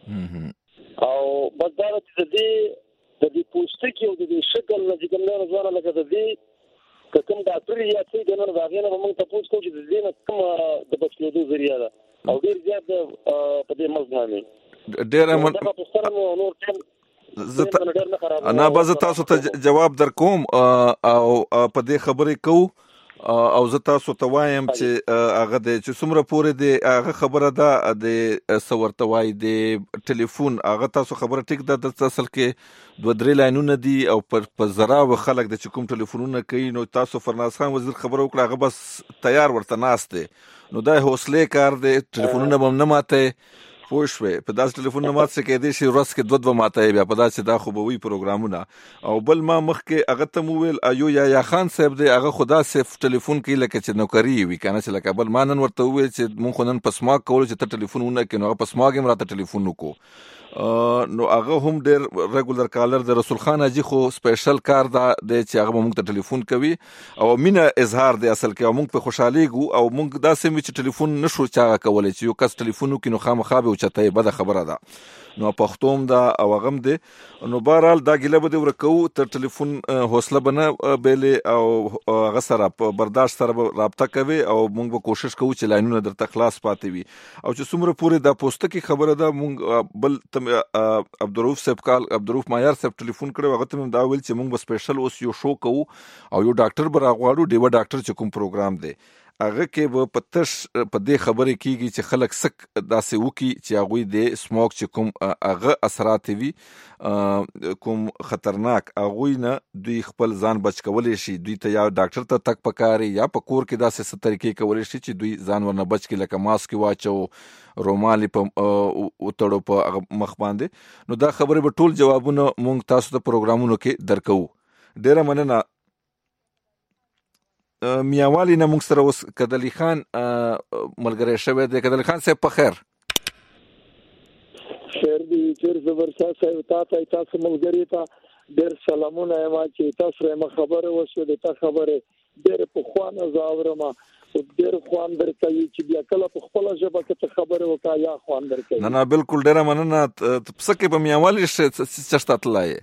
دی او بس دا چې دې د دې پوسټ کې او د دې شکل نه چې کوم نه ځوانه لکه د دې کوم ډاکټر یا څه د نن باغې نه موږ تاسو کو چې د دې نه کوم د بچو ذریعہ ده او ډیر زیات په دې ملک باندې ډیر من زه انا باز تاسو ته جواب در کوم او په دې خبرې کوو او زه تاسو ته وایم چې هغه د چې څومره پورې دی هغه خبره ده د سورته وای د ټلیفون هغه تاسو خبره ټیک ده د اصل کې دوه درې لاینونه دي او په زراو خلک د چې کوم ټلیفونونه کوي نو تاسو فرناز خان وزیر خبره وکړه هغه بس تیار ورته ناست دی نو دا حوصله کار دی ټلیفونونه به نه ماته پوه شوې په داسې ټلیفون نه مات څه کېدی شي ورځ کې دوه دوه ماته بیا په داسې دا خو به وي پروګرامونه او بل ما مخکې هغه ته مو ویل ایو یا یا خان صاحب دی هغه خو داسې ټلیفون کوي لکه چې نوکري وي که نه چې لکه بل ما نن ورته وویل چې مونږ خو نن په سماک کولو چې ته ټلیفون ونه کړې نو هغه په سماک هم راته ټلیفون وکړو نو هغه هم ډېر ریګولر کالر د رسول خان حاجي خو سپیشل کار دا دی چې هغه مونږ ته ټلیفون کوي او مینه اظهار دی اصل کې او مونږ په خوشحالېږو او مونږ داسې وي چې ټلیفون نشو چا کولی چې یو کس ټلیفون وکړي نو خامخا به اوچته یې بده خبره ده نو پښتو هم دا او هغه هم دی نو بهرحال دا ګیله به دې ورکوو تر ټلیفون حوصله به نه بېلې او هغه سره په برداشت سره به رابطه کوي او مونږ به کوشش کوو چې لاینونه درته خلاص پاتې وي او چې څومره پورې دا پوسته کې خبره ده مونږ بل عبدالرؤف صاحب کال عبدالرؤف مایار صاحب ټلیفون کړی هغه ته مې دا ویل چې مونږ به سپیشل اوس یو شو کوو او یو ډاکټر به راغواړو ډیوه ډاکټر چې کوم پروګرام دی هغه کې به په تش په دې خبرې کېږي چې خلک سک داسې وکړي چې هغوی د سموک چې کوم هغه اثرات وي کوم خطرناک هغوی نه دوی خپل ځان بچ کولی شي دوی ته یا ډاکټر ته تک پکاري یا په کور کې داسې څه طریقې کولی شي چې دوی ځان ورنه بچ کړي لکه ماسک واچو رومال په وتړو په مخ باندې نو دا خبرې به ټول جوابونه مونږ تاسو ته پروګرامونو کې درکوو ډېره مننه میاوالی نه موږ سره اوس کدلی خان ملګری شوی دی. کدلی خان صاحب په خیر خیر دی چیر زبرشاه صاحب تاسو تاسو ملګری ته ډېر سلامونه ما چې تاسو رې خبره وشو د تاسو خبره ډېر په خوانه زاورما ډېر خوان درکوي چې بیا کله په خپل ژبه کې خبره وکړه یا خوان درکوي. نه نه بالکل ډېر مننه. څه کې په میاوالی څه تطلای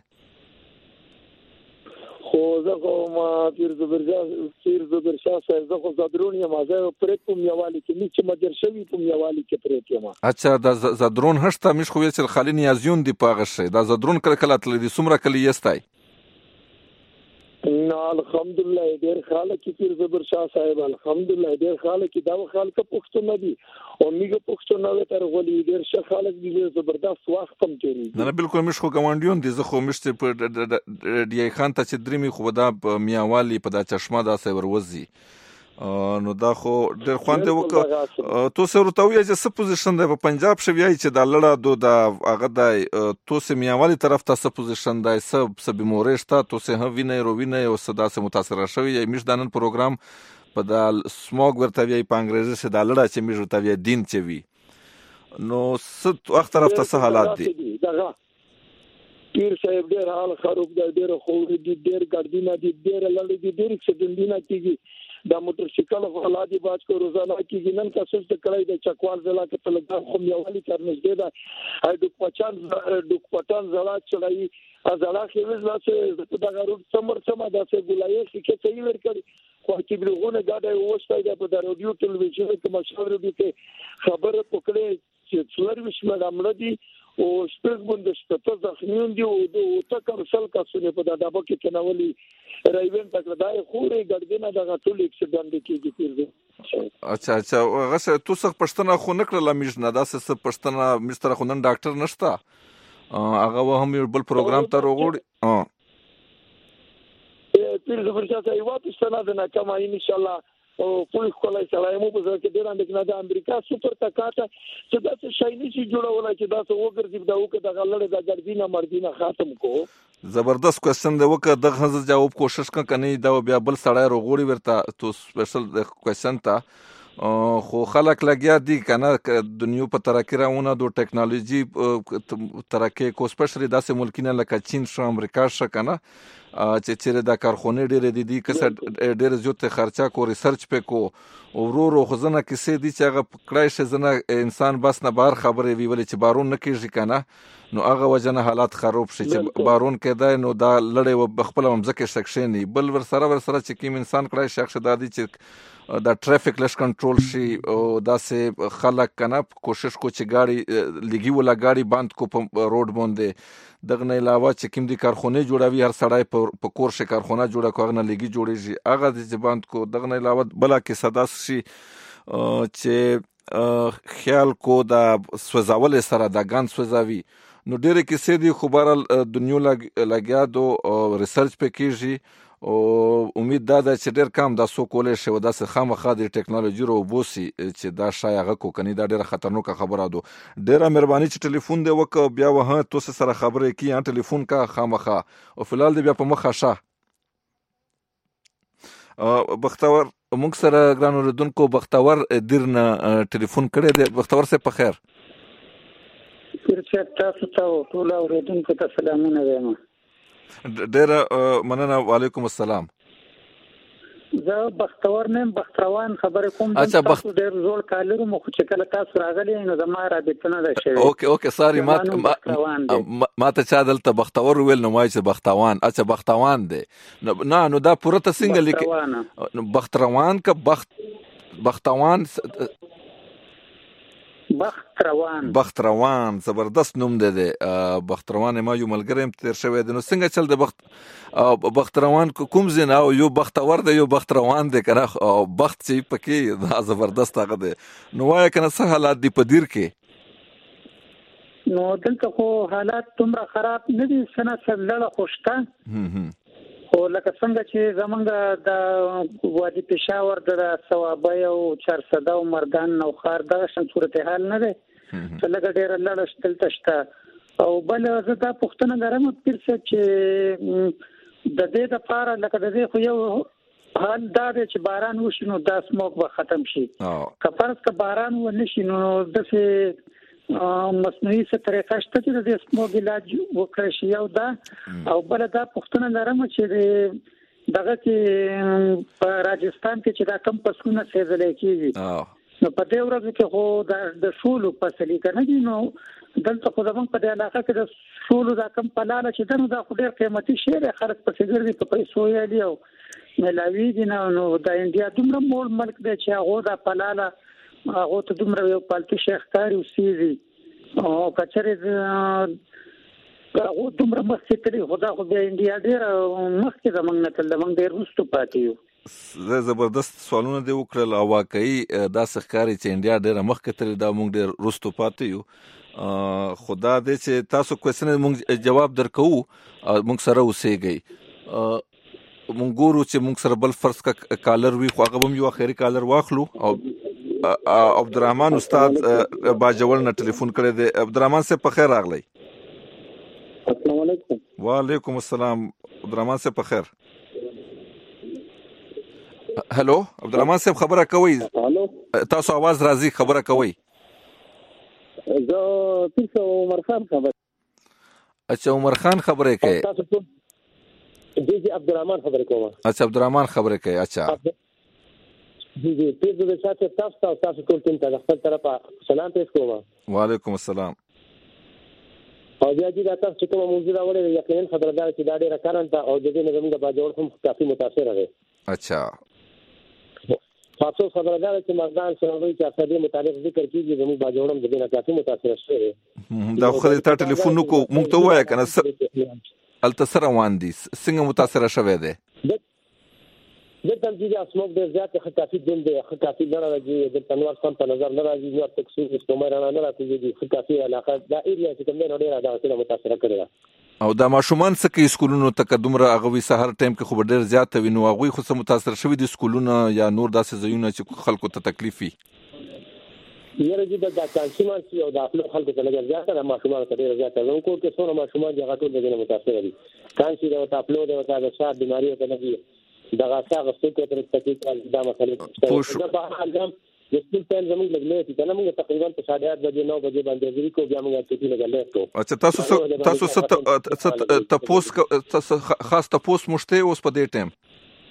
خو زه کوم پیر زبرشاه پیر زبرشاه صاحب زه خو زادرون یم زه پرې کوم میاوالی کې نیچ مجر شوی په میاوالی کې پرې یم. اچھا دا زادرون هشته مش خو یې خالي نیازیون دی پاغه شي دا زادرون کله کله تل دي سمره کلی یستای. نه الحمدلله ډېر خالق پیر زبرشاه صاحب الحمدلله ډېر خالق دا خالق پښتون دی او میګه پښتون نه تر غولي ډېر ښه خالق دی زبردست وخت هم کوي. نه بالکل مش خو ګوانډیون دي زه خو مشته په ډی خان ته چې درمي خو دا میاوالی په دا چشمه دا سي وروزي نو دا خو ډېر خوانده وک تو سره ورته چې څه پوزیشن دی په پنجاب شوی چې دا لړه دو دا هغه د تو سه میاوالی طرف ته څه پوزیشن دی څه څه بیمورشتا تو سه هم ویني رو ویني او صدا سه متاثر شوی مش دانن پروګرام په دا سموګ ورته وی په انګریزي سه دا لړه چې مش ورته وی دین چوي نو ست وخت طرف ته څه حالات دي. پیر صاحب ډېر حال خراب دی ډېر خو دې ډېر ګردینه دي ډېر لړ دي ډېر څه کیږي دا موټر سایکل خلا دي باج کو روزانه کیږي نن کا څه کړای د چکوال ضلع کې تلګان خو میوالي ترنځ دی دا د پچان د پټان ضلع چړای ازلا کې وځلا چې دا غرو څمر څما دا څه ګلایي کې څه ور کړی خو چې بلغونه غاډه وښتای دا په رادیو ټلویزیون کې مشاور دي کې خبره پکړې چې څلور وش مډام لدی او شپږ بند شپته ځخنیون دي او د تکر سل کسونه په دابه کې کناولي رایوین تک دای خوري ګردنه دغه ټول اکسیډنټ کیږي پیږي. اچھا اچھا غسه تو څه پښتنه خو نکړه میژنه دا څه پښتنه مستر خو نن ډاکټر نشتا هغه هم بل پروګرام ته وګوري ها پیر زبرشاه صاحب واپس نه ده کما ان شاء الله او پولیس کولای سلامو په ځکه ډیر اندک نه د امریکا سپر تکاته چې دا څه شای نشي جوړولای چې دا څه وګرځي دا وکړه د غلړې د ګردینه مردینه خاتم کو. زبردست کوېسچن دی وکړه دغه غزه جواب کوشش کنه دا بیا بل سړی روغوري ورته تو سپیشل کوېسچن تا خو خلک لګیا دي کنه دنیا په ترقی راونه دو ټیکنالوژي ترقی کو سپیشلی داسې ملکونه لکه چین شو امریکا شو کنه چې چیرې دا کارخونه ډېرې دي دي کسه ډېر زیات خرچه کو ریسرچ په کو ورو ورو خزنه کیسې دي چې هغه کړای شي زنه انسان بس نه بار خبرې وی ولې چې بارون نه کیږي کنه نو هغه وجنه حالات خراب شي چې بارون کېدای نو دا لړې خپل ممزکه شکشنی بل ور سره ور سره چې کیم انسان کړای شخص دادی چې دا ټریفیک لش کنټرول شي او دا سه خلک کنه کوشش کو چې گاڑی لګي ولا گاڑی بند کو په روډ باندې دغه نه علاوه چې کوم دي کارخونه جوړوي هر سړی په کور شي کارخونه جوړه کوغه نه لګي جوړيږي هغه د بند کو دغه نه علاوه بل کې صدا شي چې خیال کو دا سوزاول سره دا ګان سوزاوي نو ډېر کې سې دي خبرال دنیا لګیا دو ریسرچ پکېږي او امید دا ده چې ډېر کم دا سو کولای شي دا څه خامخا د ټیکنالوژي رو بوسي چې دا شای هغه کو کني دا ډېر خطرناک خبره ده. ډېر مهرباني چې ټلیفون دی وک بیا وه تو سره خبرې کی ان ټلیفون کا خامخا او فلال دی بیا په مخه شه بختور موږ سره ګران اوریدونکو بختور درنه ټلیفون کړی دی. بختور سه په خیر چې تاسو ته ټول اوریدونکو ته سلامونه وایم. ډېر مننه وعلیکم السلام. زه بختور نیم بختروان خبرې کوم اچھا بخت ډېر زوړ کالر مو چې کله تاسو راغلی نو زما رابطه نه ده شوی. اوکې اوکې ساري ما ما ته چا دلته بختور ویل نو وایي چې بختوان اچھا بختوان دی نه نو دا پوره ته څنګه لیکي بختروان که بخت بختوان بختروان بختروان زبردست نوم دی دی بختروان ما یو ملګری تیر شوی دی نو څنګه چل د بخت بختروان کوم زین او یو بختور دی یو بختروان دی کنه بخت چې پکې دا زبردست هغه دی نو وای کنه څه حالات دی په دیر کې نو دلته خو حالات تومره خراب نه دي سنه سره خوشته خو لکه څنګه چې زمونږ د وادي پېښور د ثوابه او چارسده او مردان نو خار دغه شان صورتحال نه دی چې لکه ډېره لړ دلته شته او بل زه دا پوښتنه لرم پیر صاحب چې د دې دپاره لکه د دې خو یو حال دا چې باران وشي نو دا سموک به ختم شي. که فرض که باران و نشي نو داسې مصنوعي څه طریقه شته چې د سموک علاج وکړی شي. یو دا او بله دا پوښتنه لرم چې دغه کې په راجستان کې چې دا کم فصلونه سېځلی کېږي نو په دې ورځو کې خو د شولو فصلې که نه دي نو دلته خو زموږ په دې علاقه کې د شولو دا کم پلاله چې ده نو دا خو ډېر قیمتي شی دی. خلک پسې ګرځي په پیسو یې او ملاویږي نه. نو د انډیا دومره موړ ملک دی چې هغه د پلاله هغه ته دومره یو پالتو شی ښکاري اوسېږي او که چېرې هغه دومره مخکې تلي خو دا خو بیا انډیا ډېره مخکې زموږ نه تلل، زموږ ډېر وروستو پاتې یو. زه زبردست سوالونه دې وکړل او واقعي داسې ښکاري چې انډیا ډېره مخکې تللې ده، موږ ډېر وروستو پاتې یو. خو دا دی چې تاسو کوېسچن موږ جواب درکوو، موږ سره اوسېږئ. موږ ګورو چې موږ سره بل فرض کا کالر وي خو هغه به هم یو اخري کالر واخلو. او عبدالرحمن استاد باجوړ نه ټلیفون کړی دی. عبدالرحمن صاحب په خیر راغلی. السلام علیکم. وعلیکم السلام. عبدالرحمن صاحب په خیر. هلو عبدالرحمن صاحب خبره کوئ؟ تاسو आवाज راځي، خبره کوئ؟ زه تاسو عمر خان خبر. اچھا عمر خان خبره کوي. تاسو جی جی عبدالرحمن خبره کوم. اچھا عبدالرحمن خبره کوي. اچھا جی جی تاسو د ساتي تاسو تاسو ټول ټیم ته خپل طرفه سلام پېښ کوم. وعلیکم السلام. او بیا چې دا تاسو چې کوم موضوع راوړی یقینا خبردار چې دا ډېره کارنده او د دې نظام د باجوړ هم کافي متاثر دی. اچھا تاسو خبردار چې مردان سره چې اقتصادي متعلق ذکر کیږي زموږ باجوړم د دې نه کافي متاثر شوی. دا خو دې تا ټلیفون نو کو مونږ ته وایي کنه التسر روان دي څنګه متاثر شوی دی؟ د تنظیم اسموک د زیات خطافي دل دی خطافي نه راځي د تنوار سم په نظر نه راځي نو تکسیر استعمال نه راځي د خطافي علاقه دا ایریا چې کوم نه ډیر دا څه متاثر کړي. او دا ماشومان څه کوي سکولونو ته دومره هغه وي سحر ټایم کې خو ډیر زیات وي نو هغه خو څه متاثر شوی دي سکولونه یا نور داسې ځایونه چې خلکو ته تکلیف وي؟ یره چې دا کانسیمان چې او د خپل خلکو ته لګر زیات د ماشومان ته ډیر زیات نو کو کې څونه ماشومان چې هغه ټول دغه متاثر دي. کانسی دا اپلود او دا شاد بیماری ته نه دغه څنګه څه تر تکلیف دا مسله ده. په حال هم د سپیل پین زموږ لګلې چې کنه موږ تقریبا په ساڑھے آٹھ بجې نو بجې باندې ځي کو بیا موږ ټکی لګلې کو. اچھا تاسو تاسو څه تاسو خاص تاسو مشته اوس په دې ټیم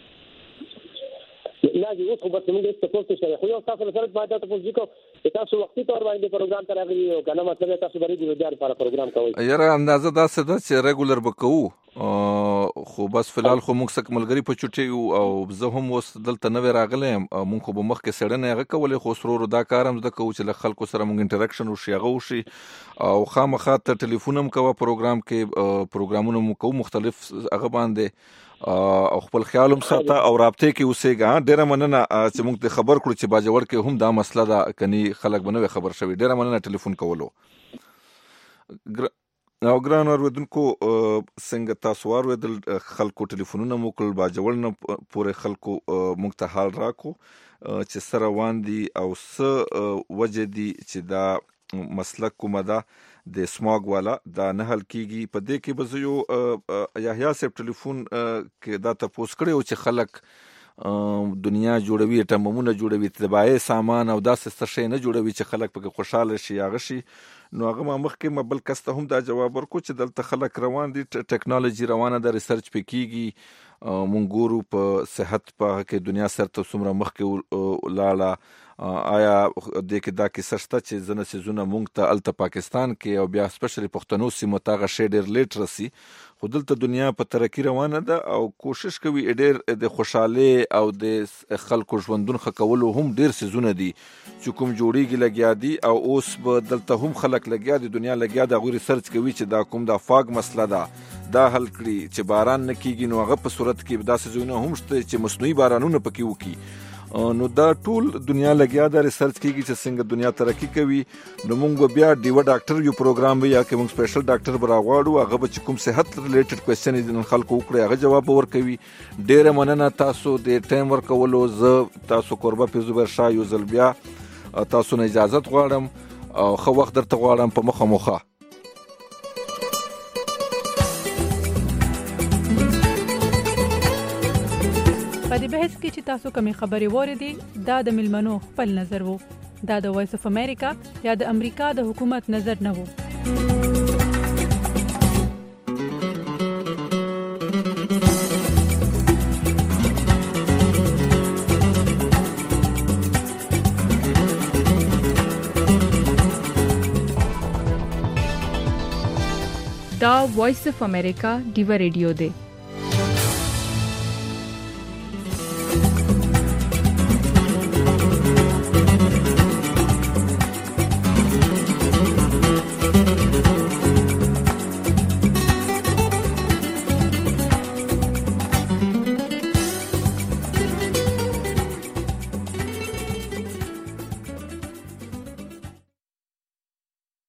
لا دي اوس په موږ ته تاسو سره خو یو تاسو سره باید تاسو ځکو تاسو وختي تور باندې پروګرام ته راغلي او کنه مطلب تاسو بری دی ډیر لپاره پروګرام کوي. یاره اندازه دا څه ده چې ریګولر وکړو خو بس فلحال خو موږ څخه ملګری په چټي او زه هم اوس دلته نوې راغلم موږ خو به مخکې سړنه هغه کولې خو سرور دا کارم زده کوو چې له خلکو سره موږ انټریکشن وشي هغه وشي او خامخا ته ټلیفون هم کوه پروګرام کې پروګرامونه مو کوو مختلف هغه باندې او خپل خیال هم ساته او رابطه کې اوسېږه. ډېره مننه چې موږ ته خبر کړو چې باجوړ کې هم دا مسله ده کني خلک به نه خبر شوي. ډېره مننه ټلیفون کولو. او ګران اوریدونکو څنګه تاسو اوریدل خلکو ټلیفونونه مو کړل باجوړ نه پورې خلکو موږ ته حال راکو چې سره روان دي او څه وجه دي چې دا مسله کومه ده د سماګ والا دا نه حل کیږي. په دې کې به زه یو یحیی صاحب ټلیفون کې دا تپوس کړی و چې خلک دنیا جوړوي ټممونه جوړوي طبایي سامان او داسې څه شی نه جوړوي چې خلک پکې خوشحاله شي هغه شي. نو هغه ما مخکې ما بل کس ته هم دا جواب ورکړو چې دلته خلک روان دي ټیکنالوژي روانه ده ریسرچ پې کیږي مونږ ګورو په صحت په کې دنیا سره ته څومره مخکې لاړه. آیا د کې دا کې سشته چې زنه سيزونه مونږ ته الته پاکستان کې او بیا سپیشلی پښتنو سیمه ته غ شیډر لیټرسي خو دلته دنیا په ترقی روانه ده او کوشش کوي ډېر د خوشاله او د خلکو ژوندون خکولو هم ډېر سيزونه دي چې کوم جوړیږي لګیا دي او اوس به دلته هم خلک لګیا دي دنیا لګیا د غوړي ریسرچ کوي چې دا کوم د فاګ مسله ده دا حل کړي چې باران نه کیږي نو هغه په صورت کې داسې ځایونه هم شته چې مصنوعي بارانونه پکې وکړي. نو دا ټول دنیا لګیا دا ریسرچ کیږي چې څنګه دنیا ترقی کوي. نو موږ بیا ډیو ډاکټر یو پروګرام ویا کې موږ سپیشل ډاکټر براغواړو هغه به کوم صحت ریلیټډ کوېسچن دي خلکو وکړي هغه جواب ورکوي. ډېر مننه تاسو د ټایم ورکولو. زه تاسو قربه په زبر شاه یو ځل بیا تاسو نه اجازه غواړم او خو وخت درته غواړم په مخه مخه. په دې دې بحث کې چې تاسو کومې خبرې واورېدې دا د ملمنو خپل نظر وو. دا د وایس اف امریکا یا د امریکا د حکومت نظر نه وو. دا وایس اف امریکا ډیوا ریډیو دی.